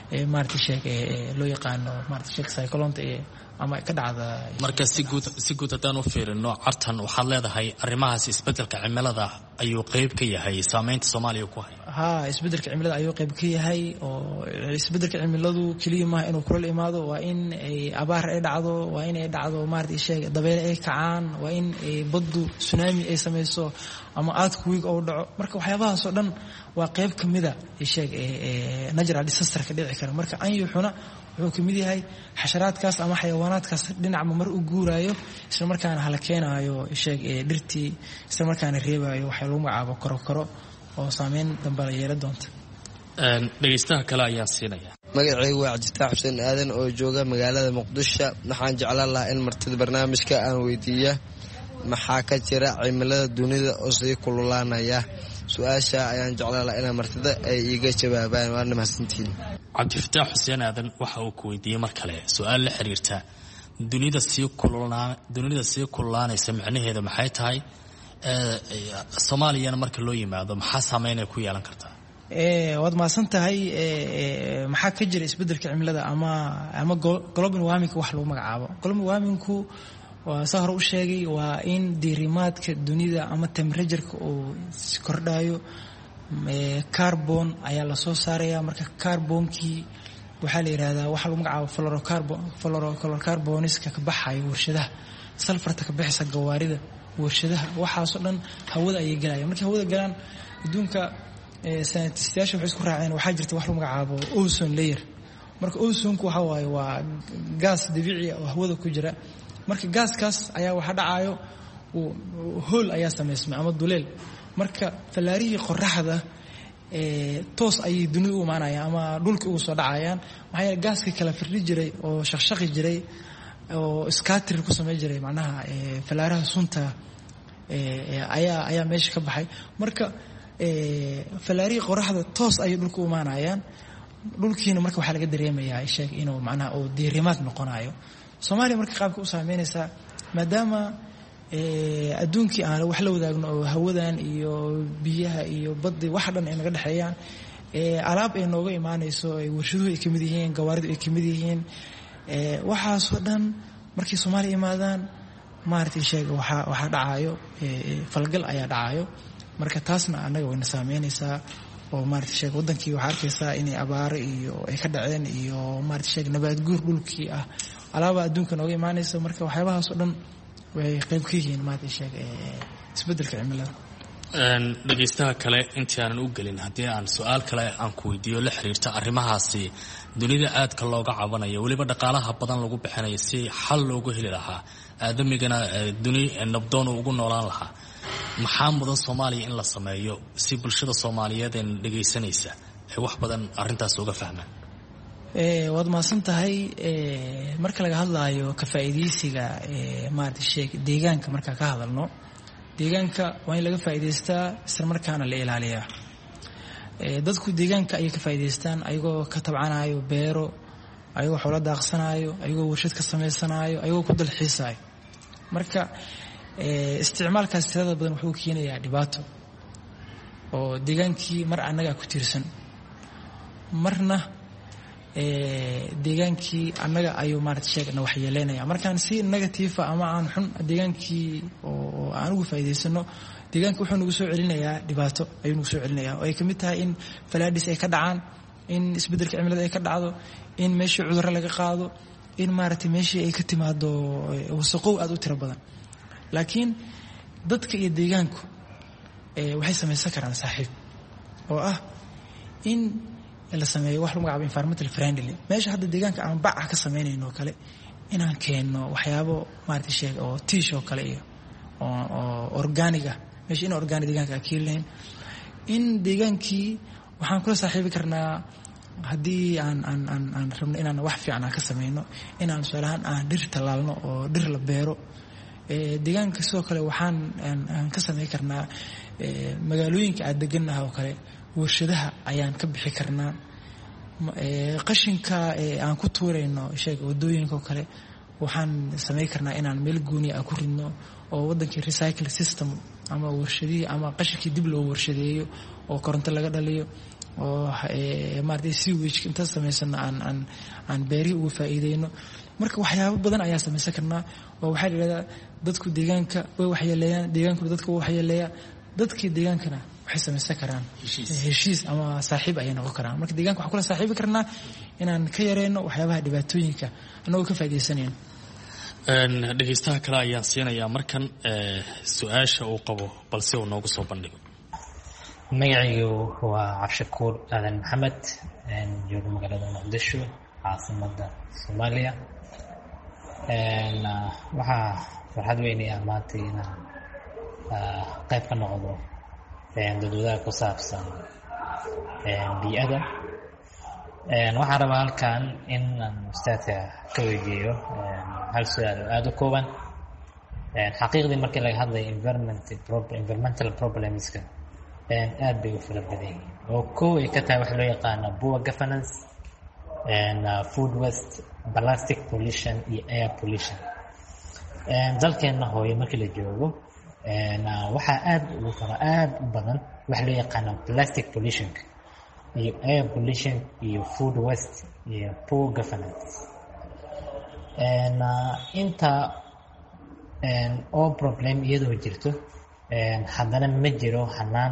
maaragtay sheeg loo yaqaano maaragtay sheeg cyclone ama ka dhacda. marka si guud si guud haddaan u fiirino cartan waxaad leedahay arrimahaas isbeddelka cimilada ayuu qayb ka yahay saameynta Soomaaliya ku hay. ha isbeddelka cimilada ayuu qayb ka yahay oo isbeddelka cimiladu kaliya ma inuu kulul imaado waa in ay abaar ay dhacdo waa in ay dhacdo maaragtay sheeg dabeyl ay kacaan waa in ay baddu tsunami ay samayso ama earthquake oo dhaco marka waxyaabahaas oo dhan waa qayb kamida sheeg ee natural disaster ka dhici kara marka anyuxuna wuxuu kamid yahay xasharaadkaas ama xayawaanaadkaas dhinacma mar u guuraayo isla markaana hala keenaayo sheeg ee dhirtii isla markaana reebayo waxa lagu magacaabo korokoro oo saameyn dambe la yeelan doonta. een dhageystaha kale ayaan siinaya. magacaygu waa Cabditax Xuseen Aadan oo jooga magaalada Muqdisho waxaan jeclaan lahaa in martida barnaamijka aan weydiiyo maxaa ka jira cimilada dunida oo sii kululaanaya su'aasha ayaan jeclaan lahaa in martida ay iiga jawaabaan waana mahadsantiin. Cabditax Xuseen Aadan waxa uu ku weydiiyay mar kale su'aal la xiriirta dunida sii kululana dunida sii kululaanaysa macnaheedu maxay tahay ee Soomaaliya marka loo yimaado maxaa saameyn ay ku yeelan kartaa. ee wad maasan tahay ee maxaa ka jira isbeddelka cimilada ama ama global warming wax lagu magacaabo. global warming-ku waa soo hor u sheegay waa in diirimaadka dunida ama temperature-ka uu kordhayo ee carbon ayaa la soo saaraya marka carbon-kii waxa la yiraahdaa waxa lagu magacaabo fluorocarbon fluorocarboniska ka baxay warshadaha sulfurta ka bixisa gawaarida warshadaha waxaas oo dhan hawada ay galayaan markii hawada galaan adduunka ee scientists waxay isku raaceen waxa jirta wax lagu magacaabo ozone layer marka ozone-ku waxa waaye waa gas dabiici ah oo hawada ku jira marka gaaskaas ayaa waxa dhacayo hole ayaa sameysmay ama duleel marka falaarihii qorraxda ee toos ay dunida u imaanayaan ama dhulka ugu soo dhacayaan maxay gaaska kala firdhi jiray oo shaqshaqi jiray oo scatter ku sameey jiray macnaha ee falaaraha sunta ee ayaa ayaa meesha ka baxay marka ee falaarihii qorraxda toos ay dhulka u imaanayaan dhulkiina marka waxa laga dareemayaa sheeg inuu macnaha oo diirimaad noqonayo. Soomaaliya marka qaabka u saameynaysa maadaama ee adduunkii aan wax la wadaagno oo hawadan iyo biyaha iyo badda wax dhan ay naga dhaxeeyaan ee alaab ay nooga imaanayso ay warshaduhu ay kamid yihiin gawaaridu ay kamid yihiin ee waxaas oo dhan markii Soomaaliya imaadaan maartay sheeg waxa waxa dhacayo ee falgal ayaa dhacayo marka taasna anaga wayna saameynaysaa oo maartay sheeg wadankii waxa arkaysaa inay abaar iyo ay ka dhaceen iyo maartay sheeg nabaad guur dhulkii ah alaaba adduunka nooga imaanaysa marka waxyaabahaas oo dhan way qayb ka yihiin maanta sheeg ee isbeddelka cimilada. een dhageystaha kale intii aanan u gelin haddii aan su'aal kale aan ku weydiiyo la xiriirta arrimahaasi dunida aadka looga cabanayo waliba dhaqaalaha badan lagu bixinayo si xal loogu heli lahaa aadamigana duni nabdoon ugu noolaan lahaa maxaa mudan Soomaaliya in la sameeyo si bulshada Soomaaliyeed ee dhageysanaysa ay wax badan arrintaas uga fahmaan. ee wad maasan tahay ee marka laga hadlaayo ka faa'iideysiga ee maartay sheeg deegaanka marka ka hadalno deegaanka waa in laga faa'iideystaa isla markaana la ilaaliyaa ee dadku deegaanka ay ka faa'iideystaan ayagoo ka tabcanayo beero ayagoo xoolo daaqsanayo ayagoo warshad ka sameysanayo ayagoo ku dalxiisayo marka ee isticmaalkaas tirada badan wuxuu keenayaa dhibaato oo deegaankii mar anaga ku tiirsan marna ee deegaankii anaga ayuu maartay sheegna wax yeelanaya markaan si negative ama aan xun deegaankii oo aan ugu faa'iideysano deegaanka wuxuu nagu soo celinayaa dhibaato ayuu nagu soo celinayaa oo ay kamid tahay in falaadhis ay ka dhacaan in isbeddelka cimilada ay ka dhacdo in meeshii cudurro laga qaado in maartay meeshii ay ka timaado wasaqow aad u tiro badan laakiin dadka iyo deegaanku ee waxay samaysan karaan saaxiib oo ah in la sameeyo wax lagu magacaabo environmental friendly meesha hadda deegaanka aan bac ka sameynayno kale inaan keeno waxyaabo maartay sheeg oo tiish oo kale iyo oo organic ah meesha in organic deegaanka ka keenayn in deegaankii waxaan kula saaxiibi karnaa haddii aan aan aan aan rabno inaan wax fiican ka sameyno inaan su'aalahan aan dhir talaalno oo dhir la beero ee deegaanka sidoo kale waxaan aan ka sameyn karnaa ee magaalooyinka aad deganahay oo kale warshadaha ayaan ka bixi karnaa ee qashinka ee aan ku tuurayno sheeg wadooyinka oo kale waxaan sameyn karnaa inaan meel gooni ah ku ridno oo wadankii recycle system ama warshadii ama qashinkii dib loo warshadeeyo oo koronto laga dhaliyo oo maaragtay sewage inta sameysana aan aan aan beeri uga faa'iideyno marka waxyaabo badan ayaa sameysan karnaa oo waxaa yiraahdaa dadku deegaanka way waxyeeleeyaan deegaanku dadku way waxyeeleeyaan dadkii deegaankana waxay sameysan karaan heshiis ama saaxiib ay noqon karaan marka deegaanka waxa kula saaxiibi karnaa inaan ka yareeyno waxyaabaha dhibaatooyinka anagoo ka faa'iideysanayno een dhageystaha kale ayaan siinayaa markan su-aasha uu qabo balse uu noogu soo bandhigo magacaygu waa cabshakuur aadan maxamed joogo magaalada muqdisho caasimada soomaaliya waxaa farxad weyn ah maanta inaan qayb ka noqdo dadwadaha ku saabsan bii'ada waxaan rabaa halkan in aan ustaadka ka weydiiyo hal su-aal oo aada u kooban xaqiiqdii markii laga hadlayo environmental problemska aad bay u fara badan yihiin oo kow ay ka tahay waxa loo yaqaano poor governance food waste plastic pollution iyo air pollution dalkeenna hooyo markii la joogo waxaa aad ugu fara aad u badan waxa loo yaqaano plastic pollution iyo air pollution iyo food waste iyo poor governance inta oo problem iyadoo jirto haddana ma jiro hanaan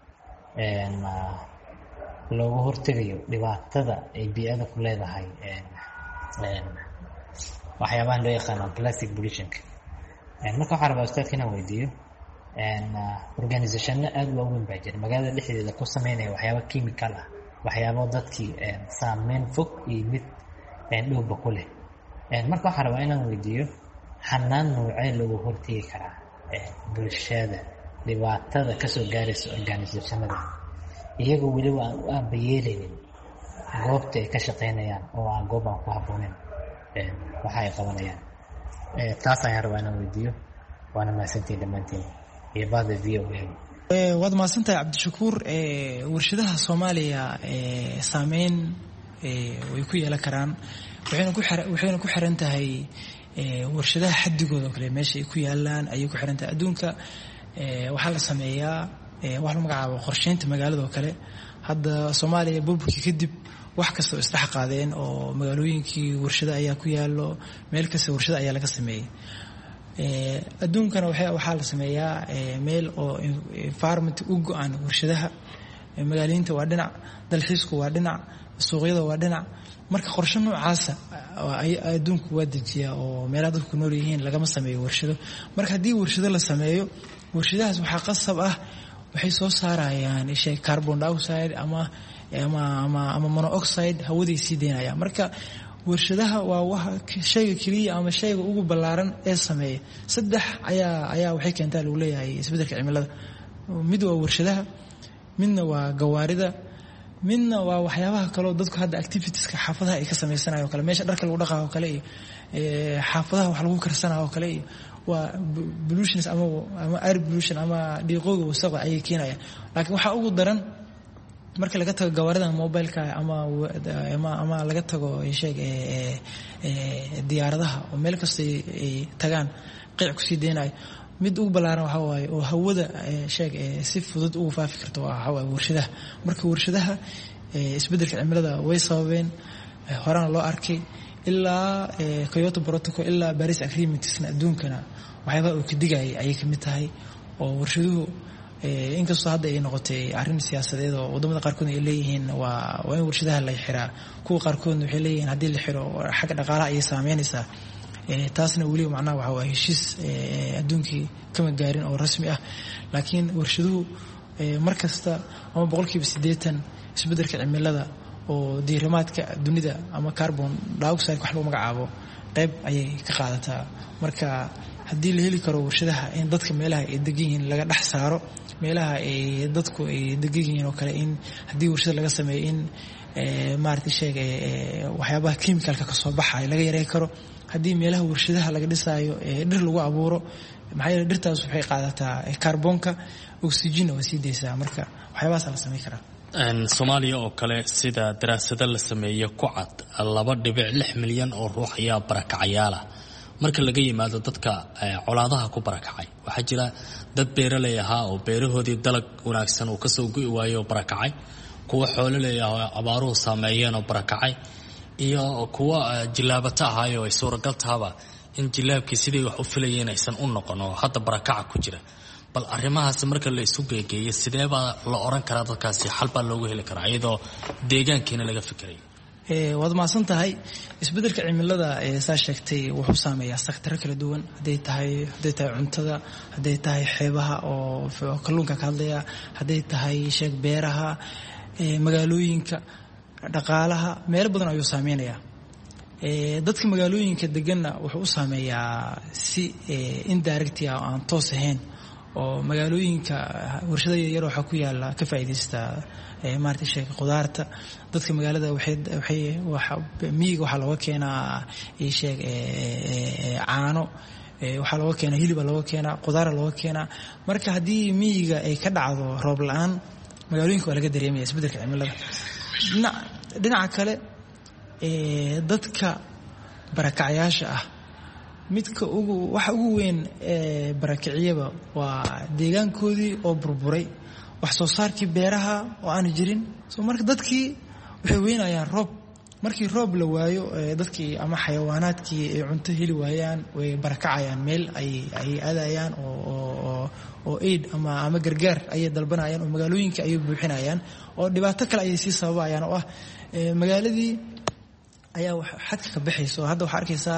looga hortegayo dhibaatada ay bii'ada ku leedahay waxyaabahan loo yaqaano plastic pollutionka marka waxaa rabaa ustaadka inaan weydiiyo organizationno aada waaweyn baa jira magaalada dhexdeeda ku sameynaya waxyaaba chemical ah waxyaabo dadkii saameyn fog iyo mid dhowba ku leh marka waxaa rabaa inaan weydiiyo hanaan noocee looga hortegi karaa bulshada dhibaatada kasoo gaaraysa organizationada iyagoo weliba aan u aabayeeleynin goobta ay ka shaqeynayaan oo aan goob aan ku habbooneyn waxa ay qabanayaan taas ayaan rabaa inaan weydiiyo waana mahadsantiin dhammaantiin iyo bahda v o a waad mahadsantahay cabdishakuur warshadaha soomaaliya saameyn way ku yeelan karaan waxayna ku xiran tahay warshadaha xadigooda oo kale meesha ay ku yaalaan ayay ku xiran tahay adduunka waxaa la sameeyaa wax la magacaabo qorsheynta magaalada oo kale hadda soomaaliya burburkii kadib wax kasta oo isdhex qaadeen oo magaalooyinkii warshado ayaa ku yaalo meel kasta warshado ayaa laga sameeyey adduunkana waxaa la sameeyaa meel oo environment u go-an warshadaha magaalooyinta waa dhinac dalxiisku waa dhinac suuqyada waa dhinac marka qorshe noocaasa adduunku waa dejiyaa oo meelaha dadku nool yihiin lagama sameeyo warshado marka haddii warshado la sameeyo warshadahaas waxaa qasab ah waxay soo saarayaan ishay carbon dioxide ama ama ama ama monoxide hawaday sii deynayaan marka warshadaha waa waxa shayga kaliya ama shayga ugu ballaaran ee sameeya saddex ayaa ayaa waxay keentaa lagu leeyahay isbeddelka cimilada mid waa warshadaha midna waa gawaarida midna waa waxyaabaha kale oo dadku hadda activitieska xaafadaha ay ka sameysanayo kale meesha dharka lagu dhaqaayo kale iyo xaafadaha wax lagu karsanayo kale iyo waa pollutions ama ama air pollution ama dhiiqooga wasaqda ayay keenayaan laakiin waxaa ugu daran marka laga tago gawaarida mobileka ama ama ama laga tago sheeg ee ee diyaaradaha oo meel kasta ay tagaan qiic ku sii deenayo mid ugu ballaaran waxa waaye oo hawada sheeg ee si fudud ugu faafi karto waxa waaye warshadaha marka warshadaha isbeddelka cimilada way sababeen horaan loo arkay ilaa Kyoto Protocol ilaa Paris Agreement-isna adduunkana waxyaaba uu ka digayay ayay kamid tahay oo warshaduhu inkastoo hadda ay noqotay arrin siyaasadeed oo wadamada qaarkood ay leeyihiin waa waa in warshadaha la xiraa kuwa qaarkood waxay leeyihiin haddii la xiro xagga dhaqaalaha ayay saameynaysaa taasna weli macnaha waxa waa heshiis adduunkii kama gaarin oo rasmi ah laakiin warshaduhu mar kasta ama boqolkiiba siddeetan isbeddelka cimilada oo diirimaadka dunida ama carbon dioxide wax lagu magacaabo qayb ayay ka qaadataa marka haddii la heli karo warshadaha in dadka meelaha ay degan yihiin laga dhex saaro meelaha ay dadku ay degan yihiin oo kale in haddii warshada laga sameeyo in maaragtay sheeg waxyaabaha chemicalka kasoo baxaya laga yareyn karo haddii meelaha warshadaha laga dhisaayo dhir lagu abuuro maxaa yeele dhirtaas waxay qaadataa kaarboonka oxygen waa sii deysaa marka waxyaabahaas la sameyn karaa soomaaliya oo kale sida daraasado la sameeyey ku cad laba dhibic lix milyan oo ruux ayaa barakacayaala marka laga yimaado dadka colaadaha ku barakacay waxaa jira dad beeraley ahaa oo beerahoodii dalag wanaagsan uu kasoo go'i waayo oo barakacay kuwa xoololaya oo abaaruhu saameeyeen oo barakacay iyo kuwa jilaabata ahaayoo ay suuragal tahaba in jilaabkii sidii wax u filayeen aysan u noqon oo hadda barakaca ku jira bal arrimahaas marka la isu geegeeyo sidee baa la oran karaa dadkaasi xal baa loogu heli karaa iyadoo deegaankiina laga fikirayo waad mahadsan tahay isbeddelka cimilada ee saa sheegtay wuxuu saameeyaa sektarro kala duwan hadday tahay hadday tahay cuntada hadday tahay xeebaha oo kalluunka ka hadlaya hadday tahay sheeg beeraha magaalooyinka dhaqaalaha meelo badan ayuu saameynayaa dadka magaalooyinka deganna wuxuu u saameeyaa si indirect ah oo aan toos ahayn oo magaalooyinka warshada yaryar waxaa ku yaala ka faa'iidaysta maartay sheeg qudaarta dadka magaalada waxay waxay waxa miyiga waxa looga keenaa ee sheeg caano waxa looga keenaa hilib looga keenaa qudaar looga keenaa marka hadii miyiga ay ka dhacdo roob la'aan magaalooyinka waa laga dareemayaa isbeddelka cimilada dhinaca kale ee dadka barakacayaasha ah midka ugu waxa ugu weyn ee barakiciyaba waa deegaankoodii oo burburay wax soo saarkii beeraha oo aan jirin soo marka dadkii waxay weynayaan roob markii roob la waayo dadkii ama xayawaanaadkii ay cunto heli waayaan way barakacayaan meel ay ay aadayaan oo oo oo aid ama ama gargaar ay dalbanayaan oo magaalooyinka ay buuxinayaan oo dhibaato kale ay sii sababayaan oo ah magaaladii ayaa wax xadka ka baxayso hadda waxa arkaysaa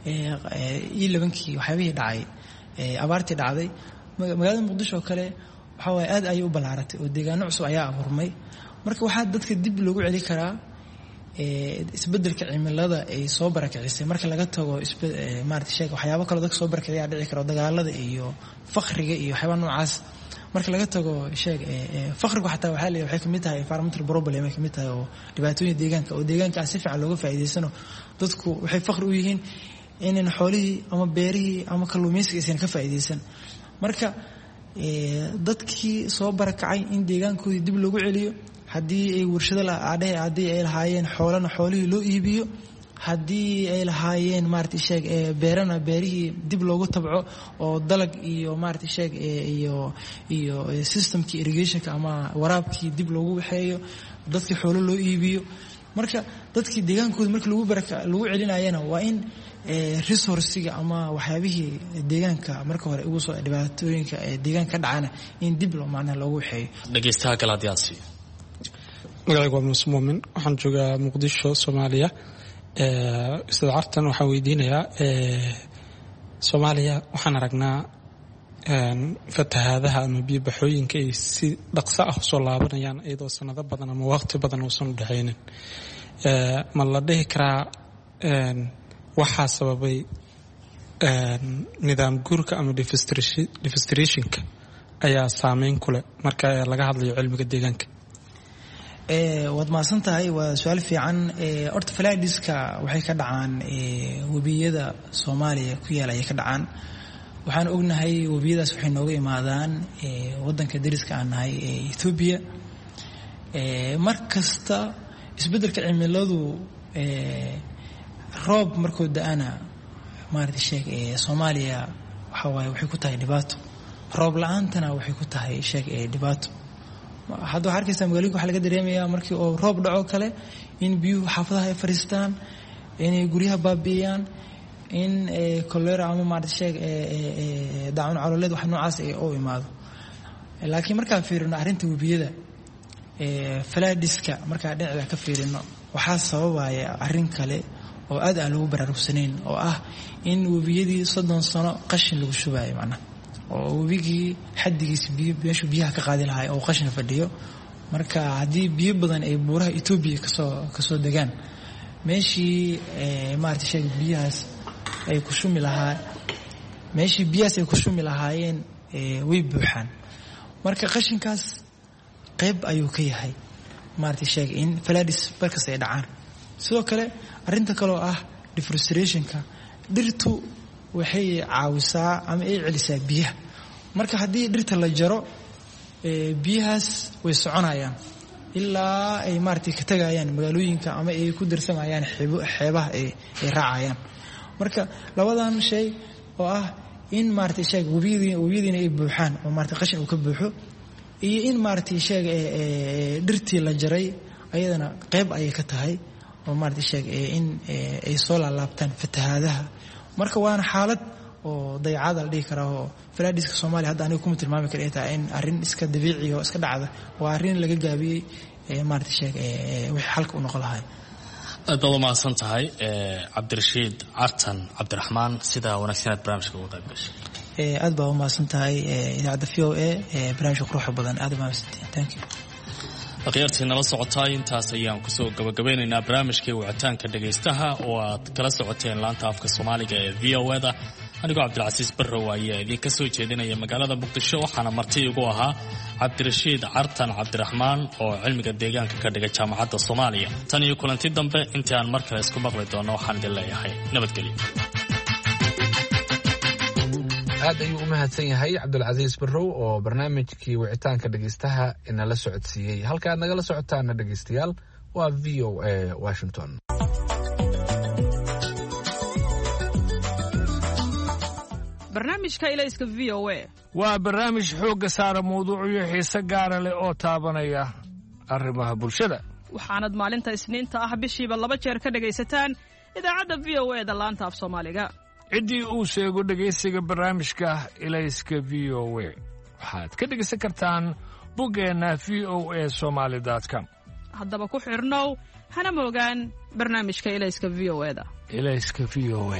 ee labankii waxyaabihii dhacay ee abaartii dhacday magaalada Muqdisho kale waxa way aad ay u balaaratay oo deegaano cusub ayaa abuurmay marka waxa dadka dib loogu celi karaa ee isbeddelka cimilada ay soo barakicisay marka laga tago maartay sheeg waxyaabo kale dadka soo barakiciyay dhici karo dagaalada iyo faqriga iyo waxyaabo noocaas marka laga tago sheeg ee faqrigu xataa waxa leeyahay waxay kamid tahay environmental problem ay kamid tahay oo dhibaatooyin deegaanka oo deegaanka si fiican looga faa'iideysano dadku waxay faqri u yihiin in xoolihii ama beerihii ama kalluumaysiga aysan ka faa'iideysan marka ee dadkii soo barakacay in deegaankoodii dib loogu celiyo hadii ay warshado la aadhay hadii ay lahaayeen xoolana xoolihii loo iibiyo hadii ay lahaayeen maartay sheeg ee beerana beerihii dib loogu tabco oo dalag iyo maartay sheeg iyo iyo systemkii irrigationka ama waraabkii dib loogu waxeeyo dadkii xoolo loo iibiyo marka dadkii deegaankooda markii lagu baraka lagu celinayana waa in resource-ga ama waxyaabihii deegaanka marka hore ugu soo dhibaatooyinka ee deegaanka dhacana in dib loo macna loogu waxeeyo dhageystaha kala diyaasi magacaygu waa Muuse Muumin waxaan joogaa Muqdisho Soomaaliya ee isla artan waxaan weydiinayaa ee Soomaaliya waxaan aragnaa een fatahaadaha ama biyo baxooyinka ay si dhaqso ah soo laabanayaan iyadoo sanado badan ama waqti badan oo soo dhaxaynin ee ma la dhihi karaa een waxa sababay een nidaam guurka ama deforestation-ka ayaa saameyn ku leh marka laga hadlayo cilmiga deegaanka ee wad maasan tahay waa su'aal fiican ee horta falaadhiska waxay ka dhacaan ee wabiyada Soomaaliya ku yaal ay ka dhacaan waxaan ognahay wabiyadaas waxay nooga imaadaan ee wadanka dariska aan nahay ee Ethiopia ee markasta isbeddelka cimiladu ee roob markuu da'ana maartay sheeg ee Soomaaliya waxa way waxay ku tahay dhibaato roob la'aantana waxay ku tahay sheeg ee dhibaato hadda waxa arkaysaa magaalooyinka waxa laga dareemayaa markii oo roob dhaco kale in biyuhu xaafadaha ay fariistaan in guryaha baabi'iyaan in cholera ama maartay sheeg ee daacun caloleed wax noocaas ay u imaado laakiin marka fiirino arrinta wabiyada ee falaadhiska marka dhinaca ka fiirino waxa sababaya arrin kale oo aad aan lagu baraarugsaneyn oo ah in wabiyadii soddon sano qashin lagu shubayo macna oo wabigii xaddigiisa biyo meeshu biyaha ka qaadi lahaay oo qashin fadhiyo marka hadii biyo badan ay buuraha Ethiopia ka soo ka soo degaan meeshii ee maartay sheeg biyahaas ay ku shumi lahaa meeshii biyahaas ay ku shumi lahaayeen ee way buuxaan marka qashinkaas qayb ayuu ka yahay maartay sheeg in falaadhis barkas ay dhacaan sidoo kale arrinta kale oo ah deforestation-ka dhirtu waxay caawisaa ama ay celisaa biyaha marka hadii dhirta la jaro ee biyahaas way soconayaan ilaa ay maartay ka tagayaan magaalooyinka ama ay ku dirsamayaan xeebaha ay ay raacayaan marka labadan shay oo ah in maartay sheeg wabiyadii wabiyadiina ay buuxaan oo maartay qashin uu ka buuxo iyo in maaragtay sheeg dhirtii la jaray ayadana qayb ayay ka tahay oo maaragtay sheeg in ay soo laalaabtaan fatahaadaha marka waana xaalad oo dayacada la dhihi karaa oo falaadhiska Soomaaliya hadda anigu kuma tilmaami karo inta in arrin iska dabiici oo iska dhacda waa arrin laga gaabiyay maaragtay sheeg wixii xalka u noqon lahaa aad baad u mahadsan tahay Cabdirashiid Cartan Cabdiraxmaan sida wanaagsan barnaamijka uga qayb gashay aad baa u mahadsan tahay idaacadda V O A barnaamijka quruxda badan aad baa mahadsantahay thank you akhyaartii nala socotay intaas ayaan kusoo gabagabeynaynaa barnaamijkii wicitaanka dhagaystaha oo aad kala socoteen laanta afka Soomaaliga ee V O A-da anigoo Cabdilcasiis Barrow ayaa idinka soo jeedinaya magaalada Muqdisho waxaana marti igu ahaa Cabdirashiid Cartan Cabdiraxmaan oo cilmiga deegaanka ka dhiga jaamacadda Soomaaliya tan iyo kulanti dambe intii aan mar kale isku maqli doono waxaan idin leeyahay nabadgelyo aad ayuu u mahadsan yahay Cabdilcasiis Barrow oo barnaamijkii wicitaanka dhagaystaha inala socodsiiyey halka aad nagala socotaana dhagaystayaal waa V O A Washington barnaamijka ilayska V O A waa barnaamij xoogga saara mawduucyo xiise gaara leh oo taabanaya arrimaha bulshada waxaanad maalinta isniinta ah bishiiba laba jeer ka dhagaysataan idaacadda V O A da laanta af Soomaaliga ciddii uu sheego dhegaysiga barnaamijka ilayska V O A waxaad ka dhegaysan kartaan boggeenna v o a somaly dot com haddaba ku xirnow hana moogaan barnaamijka ilayska V O A da ilayska V O A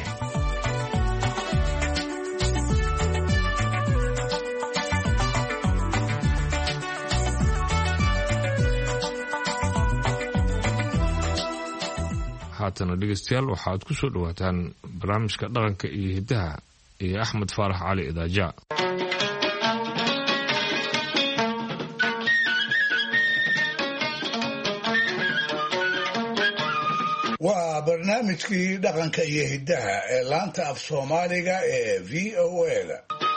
haatana dhegaystayaal waxaad ku soo dhawaataan barnaamijka dhaqanka iyo hiddaha iyo Axmed Faarax Cali Idaaja waa barnaamijkii dhaqanka iyo hiddaha ee laanta af Soomaaliga ee V O A-da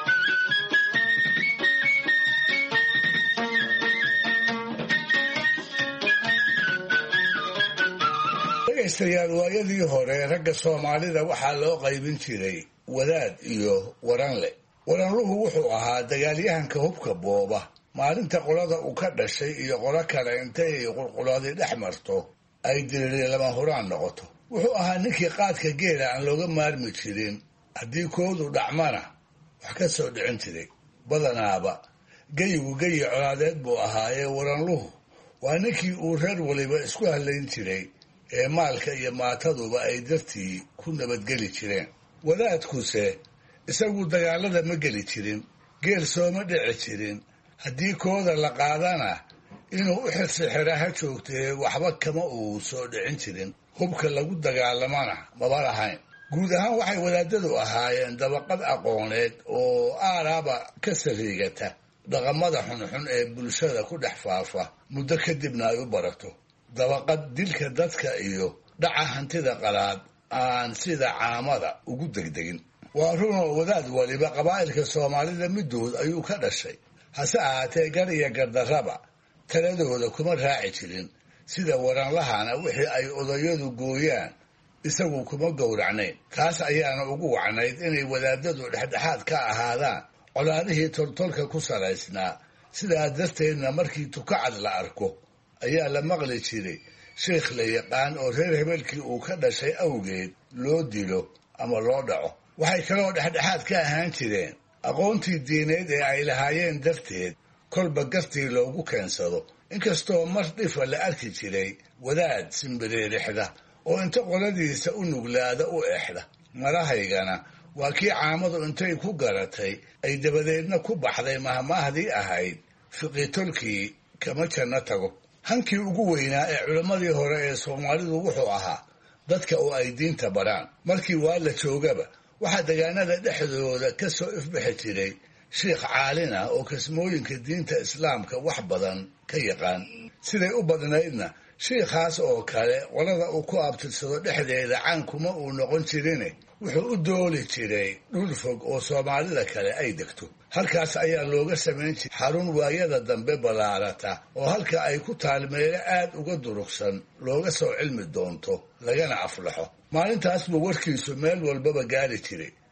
dhegaystayaal waayadii hore ragga Soomaalida waxaa loo qaybin jiray wadaad iyo waranle waranluhu wuxuu ahaa dagaalyahanka hubka booba maalinta qolada uu ka dhashay iyo qolo kale intay qulqulaadi dhex marto ay diriireen lama huraan noqoto wuxuu ahaa ninkii qaadka geela aan looga maarmi jirin haddii koodu dhacmana wax ka soo dhicin jiray badanaaba geyigu geyi colaadeed buu ahaayee waranluhu waa ninkii uu reer waliba isku hadlayn jiray ee maalka iyo maataduba ay dartii ku nabadgeli jireen wadaadkuse isagu dagaalada ma geli jirin geel sooma dhici jirin haddii kooda la qaadana inuu u xirsixira ha joogtee waxba kama uu soo dhicin jirin hubka lagu dagaalamana maba lahayn guud ahaan waxay wadaadadu ahaayeen dabaqad aqooneed oo aaraaba ka sariigata dhaqamada xunxun ee bulshada ku dhex faafa muddo kadibna ay u barato dabaqad dilka dadka iyo dhaca hantida qalaad aan sida caamada ugu degdegin waa runoo wadaad waliba qabaa'ilka Soomaalida midood ayuu ka dhashay hase ahaatee gar iyo gardarraba taladooda kuma raaci jirin sida waranlahana wixii ay odayadu gooyaan isagu kuma gowracnayn taas ayaana ugu wacnayd inay wadaadadu dhexdhexaad ka ahaadaan colaadihii toltolka ku salaysnaa sidaa darteedna markii tukacad la arko ayaa la maqli jiray sheekh la yaqaan oo reer hebelkii uu ka dhashay awgeed loo dilo ama loo dhaco waxay kaloo dhexdhexaad ka ahaan jireen aqoontii diineed ee ay lahaayeen darteed kolba gartii loogu keensado inkastoo mar dhifa la arki jiray wadaad simbireerixda oo inta qoladiisa u nuglaada u exda marahaygana waa kii caamadu intay ku garatay ay dabadeedna ku baxday mahmaahdii ahayd fiqitolkii kama janno tago hankii ugu weynaa ee culimmadii hore ee Soomaalidu wuxuu ahaa dadka oo ay diinta baraan markii waa la joogaba waxaa deegaanada dhexdooda ka soo ifbixi jiray sheekh caalin ah oo kasmooyinka diinta islaamka wax badan ka yaqaan siday u badnaydna sheekhaas oo kale qolada uu ku abtirsado dhexdeeda caan kuma uu noqon jirine wuxuu u dooli jiray dhul fog oo Soomaalida kale ay degto halkaas ayaa looga samayn jiray xarun waayada dambe balaarata oo halka ay ku taalmeelo aad uga durugsan looga soo cilmi doonto lagana aflaxo maalintaas buu warkiisu meel walbaba gaari jiray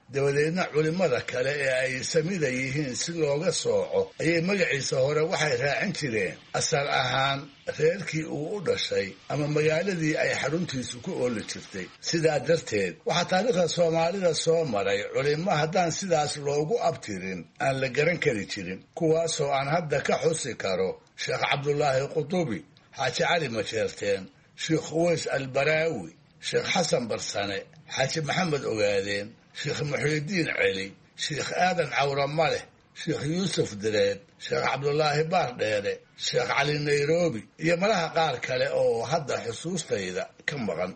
dabadeedna culimmada kale ee ay samida yihiin si looga sooco ayay magaciisa hore waxay raacin jireen asal ahaan reerkii uu u dhashay ama magaaladii ay xaruntiisu ku ooli jirtay. sidaa darteed waxaa taariikhda soomaalida soo maray culimmo haddaan sidaas loogu abtirin aan la garan kari jirin, kuwaasoo aan hadda ka xusi karo sheekh cabdulaahi qutubi, xaaji cali majeerteen, sheekh uways albaraawi, sheekh xasan barsane, xaaji maxamed ogaadeen, sheekh muxiidiin celi, sheekh aadan cawra maleh, sheekh yuusuf direed, sheekh cabdulaahi baardheere, sheekh cali nairobi iyo malaha qaar kale oo hadda xusuustayda ka maqan.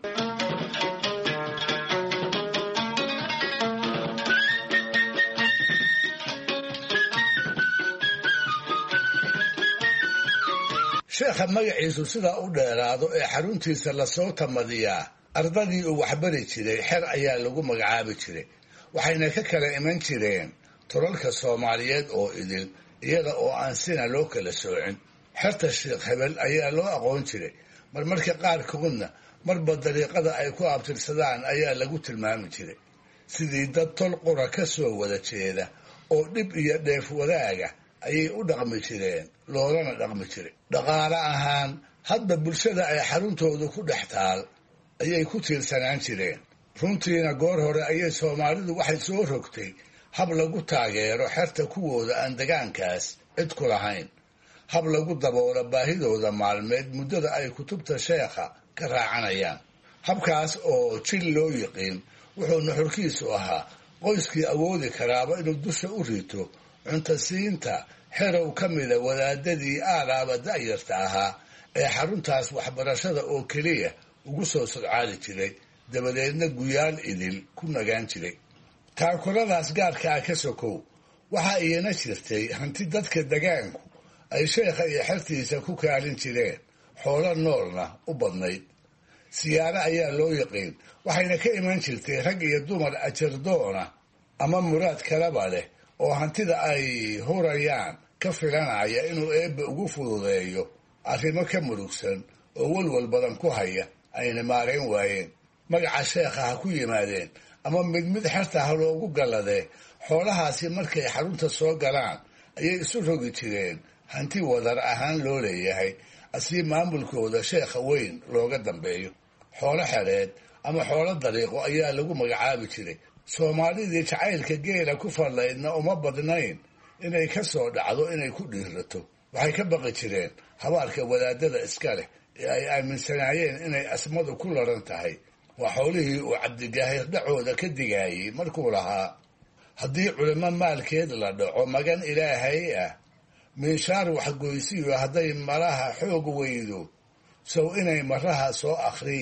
sheekha magaciisu sidaa u dheeraado ee xaruntiisa lasoo tamadiyaa ardadii uu waxbari jiray xer ayaa lagu magacaabi jiray, waxayna ka kala iman jireen tolalka soomaaliyeed oo idil iyada oo aan sina loo kala soocin. xerta sheekh hebel ayaa loo aqoon jiray, marmarka qaarkoodna marba dariiqada ay ku abtirsadaan ayaa lagu tilmaami jiray, sidii dad tol qura ka soo wada jeeda oo dhib iyo dheef wadaaga ayay u dhaqmi jireen, loolana dhaqmi jiray. dhaqaale ahaan hadba bulshada ay xaruntoodu ku dhex taal ayay ku tiirsanaan jireen. runtiina goor hore ayay soomaalidu waxay soo rogtay hab lagu taageero xerta kuwooda aan degaankaas cid ku lahayn, hab lagu daboolo baahidooda maalmeed muddada ay kutubta sheekha ka raacanayaan. habkaas oo jil loo yiqiin wuxuu nuxurkiisu ahaa qoyskii awoodi karaaba inuu dusha u rito cuntasiinta xerow ka mida wadaadadii aalaaba da'yarta ahaa ee xaruntaas waxbarashada oo keliya ugu soo sodcaali jiray, dabadeedna guyaal idil ku nagaan jiray. taakuladaas gaarka ah ka sokow waxaa iyana jirtay hanti dadka degaanku ay sheekha iyo xertiisa ku kaalin jireen, xoolo noolna u badnayd. siyaaro ayaa loo yaqiin, waxayna ka iman jirtay rag iyo dumar ajardoona ama muraad kalaba leh oo hantida ay hurayaan ka filanaya inuu eebbe ugu fududeeyo arrimo ka murugsan oo walwal badan ku haya ayna maarayn waayeen. magaca sheekha ha ku yimaadeen ama mid mid xerta ha loogu galladee, xoolahaasi markay xarunta soo galaan ayay isu rogi jireen hanti wadar ahaan loo leeyahay, asii maamulkooda sheekha weyn looga dambeeyo. xoolo xereed ama xoolo dariiqo ayaa lagu magacaabi jiray. soomaalidii jacaylka geela ku fallaydna uma badnayn inay ka soo dhacdo inay ku dhiirato. waxay ka baqi jireen habaarka wadaadada iska leh ee ay aaminsanaayeen inay asmadu ku laran tahay. waa xoolihii uu cabdigaahir dhacooda ka digaayey markuu lahaa, haddii culimo maalkeed la dhaco magan ilaahay ah, minshaar waxgoysiyo hadday malaha xoog weydo sow inay maraha soo akhrii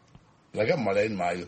laga malayn maayo.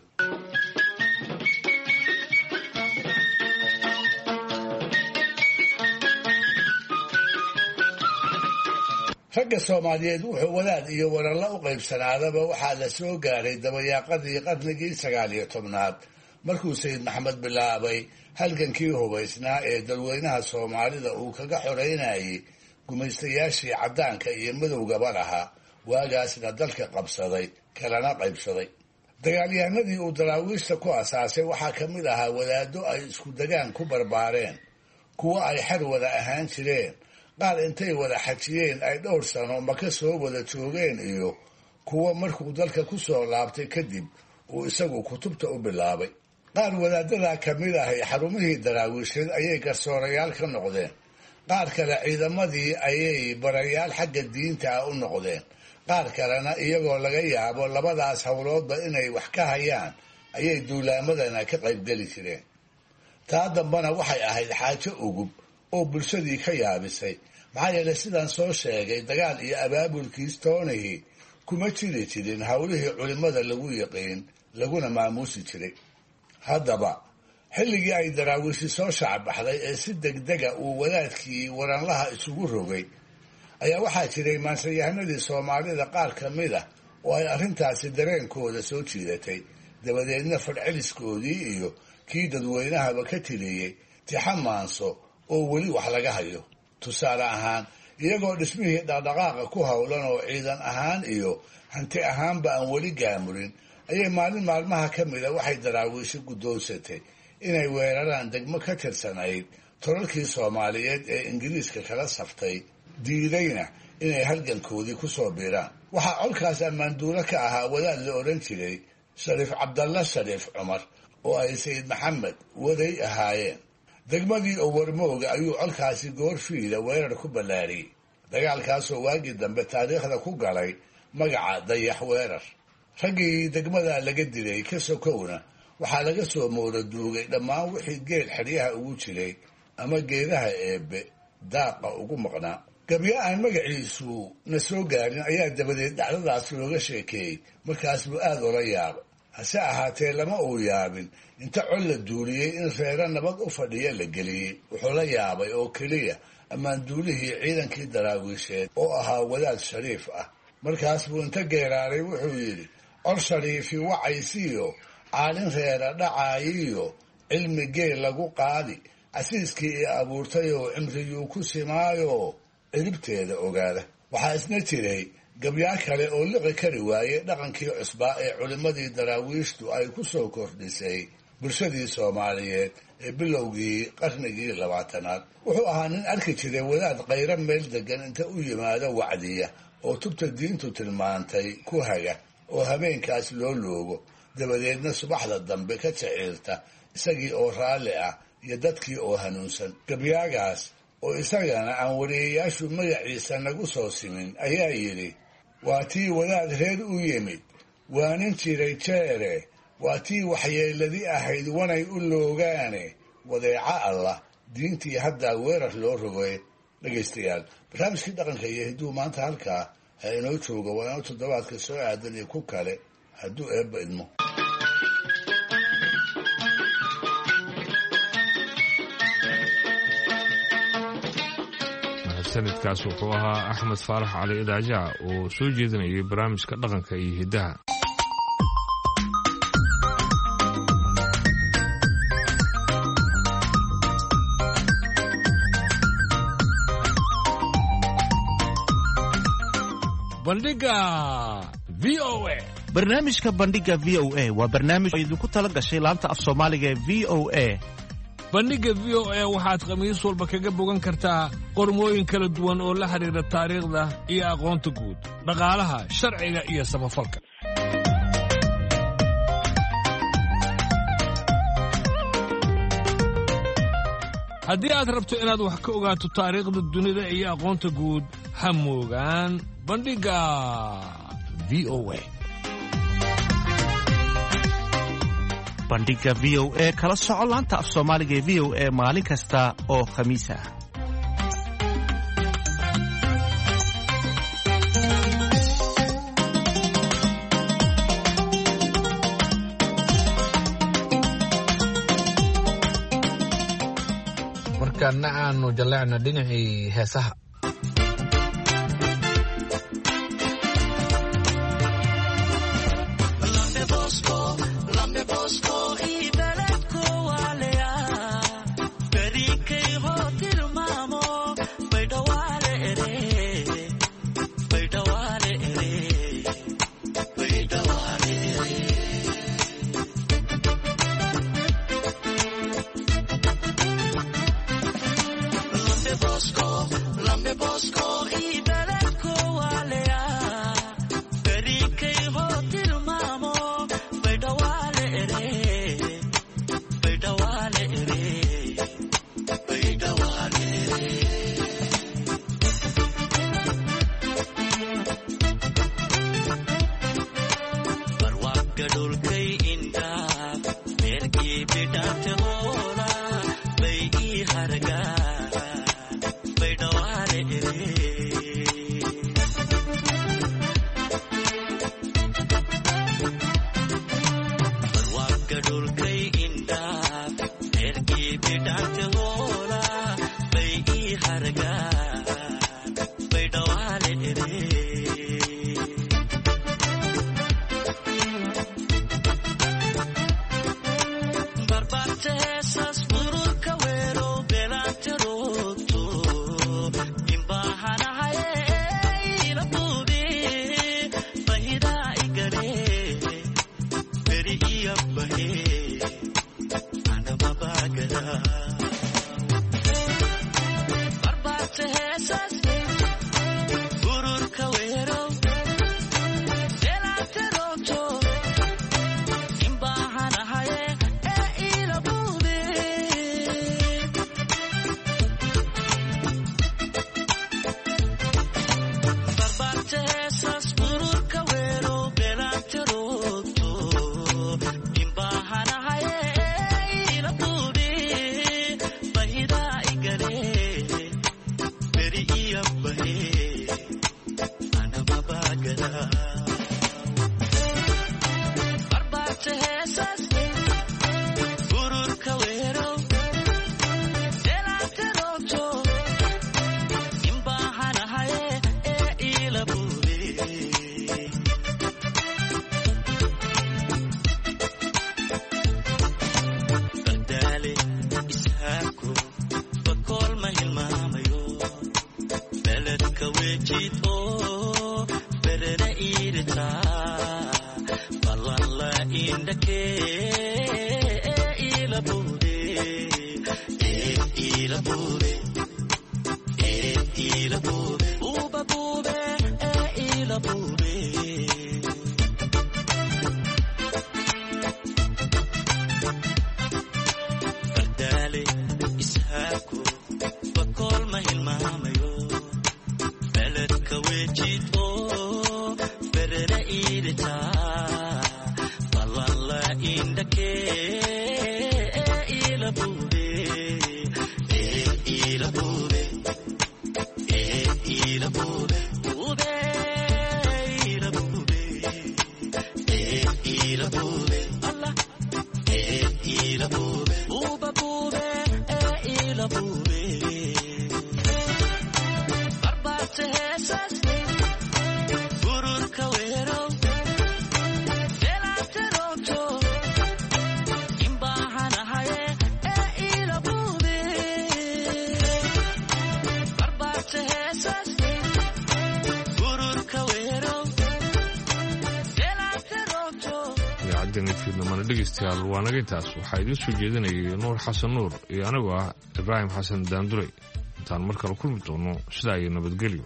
ragga soomaaliyeed wuxuu wadaad iyo waralla u qaybsanaadaba waxaa la soo gaaray dabayaaqadii qarnigii sagaal iyo tobnaad markuu sayid maxamed bilaabay halgankii hubaysnaa ee dadweynaha soomaalida uu kaga xoreynayay gumaystayaashii caddaanka iyo madowgaba lahaa, waagaasna dalka qabsaday kalana qaybsaday. dagaalyahanadii uu daraawiishta ku asaasay waxaa ka mid ahaa wadaaddo ay isku degaan ku barbaareen, kuwo ay xer wada ahaan jireen, qaar intay wada xajiyeen ay dhowr sano maka soo wada joogeen, iyo kuwo markuu dalka ku soo laabtay kadib uu isagu kutubta u bilaabay. qaar wadaadadaa ka mid ahay xarumihii daraawiisheed ayay garsoorayaal ka noqdeen, qaar kale ciidamadii ayay barayaal xagga diinta ah u noqdeen, qaar kalena iyagoo laga yaabo labadaas howloodba inay wax ka hayaan ayay duulaamadana ka qaybgeli jireen. taa dambana waxay ahayd xaajo ugub oo bulshadii ka yaabisay, maxaa yeelay sidaan soo sheegay dagaal iyo abaabulkiis toonihii kuma jiri jirin howlihii culimmada lagu yaqiin laguna maamuusi jiray. haddaba xilligii ay daraawiishi soo shacbaxday ee si degdega uu wadaadkii waranlaha isugu rogay ayaa waxaa jiray maansayahanadii soomaalida qaar ka mid ah oo ay arrintaasi dareenkooda soo jiidatay, dabadeedna fadhceliskoodii iyo kii dadweynahaba ka tiriyey tixa maanso oo weli wax laga hayo. tusaale ahaan, iyagoo dhismihii dhaqdhaqaaqa ku howlan oo ciidan ahaan iyo hanti ahaanba aan weli gaamurin ayay maalin maalmaha ka mida waxay daraawiishi guddoonsatay inay weeraraan degmo ka tirsanayd tolalkii soomaaliyeed ee ingiriiska kala saftay diidayna inay halgankoodii ku soo biiraan waxaa colkaas ammaanduulo ka ahaa wadaad la odhan jiray shariif cabdalla shariif cumar oo ay sayid maxamed waday ahaayeen degmadii oo warmooga ayuu colkaasi goorfiida weerar ku ballaariyey dagaalkaasoo waagii dambe taariikhda ku galay magaca dayax weerar raggii degmada laga dilay ka sokowna waxaa laga soo mooda duugay dhammaan wixii geed xeryaha ugu jiray ama geedaha eebbe daaqa ugu maqnaa gabyo aan magaciisu na soo gaarin ayaa dabadeed dhacdadaas looga sheekeeyey markaas buu aad ola yaabay hase ahaatee lama uu yaabin inta col la duuliyey in reero nabad u fadhiya la geliyey wuxuu la yaabay oo keliya ammaanduulihii ciidankii daraawiisheed oo ahaa wadaad shariif ah markaas buu inta geeraaray wuxuu yidhi col shariifi wacaysiiyo caalin reera dhacaayiyo cilmi geel lagu qaadi casiiskii i abuurtayoo cimriyuu ku simaayo ciribteeda ogaada waxaa isna jiray gabyaa kale oo liqi kari waaye dhaqankii cusbaa ee culimmadii daraawiishtu ay ku soo kordhisay bulshadii soomaaliyeed ee bilowgii qarnigii labaatanaad wuxuu ahaa nin arki jiray wadaad qayro meel degan inta u yimaado wacdiya oo tubta diintu tilmaantay ku haga oo habeenkaas loo loogo dabadeedna subaxda dambe ka jaciirta isagii oo raalli ah iyo dadkii oo hanuunsan gabyaagaas oo isagana aan wariyayaashu magaciisa nagu soo simin ayaa yidhi waa tii wadaad reer u yimid waa nin jiray jeere waa tii waxyeeladi ahayd wanay u loogaane wadeeca allah diintii haddaa weerar loo rogoy dhegaystayaal barnaamijkii dhaqanka iyo hidduu maanta halkaa ha inoo jooga waa inoo toddobaadka soo aadan iyo ku kale hadduu eebba idmo sanadkaas wuxuu ahaa axmed faarax cali idaajaha oo soo jeedinayay barnaamijka dhaqanka iyo hiddaha bandhiga v o a barnaamijka bandhiga v o a waa barnaamij oo idinku tala gashay laanta af soomaaliga ee v o a bandhigga v o a waxaad khamiis walba kaga bogan kartaa qormooyin kala duwan oo la xidhiidha taariikhda iyo aqoonta guud dhaqaalaha sharciga iyo samafalka haddii aad rabto inaad wax ka ogaato taariikhda dunida iyo aqoonta guud ha moogaan bandhigga v o a bandhiga v o a kala soco laanta af soomaaliga ee v o a maalin kasta oo khamiis ah markaana aanu jalleecno dhinacii heesaha Barbarte esas burur kawero belante dhegeystayaal waa naga intaas waxaa idiin soo jeedinayay nuur xasan nuur iyo anigu ah ibraahim xasan daandurey intaan mar kale kulmi doono sidaa iyo nabadgelyo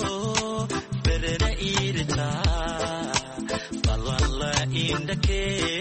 in the cave.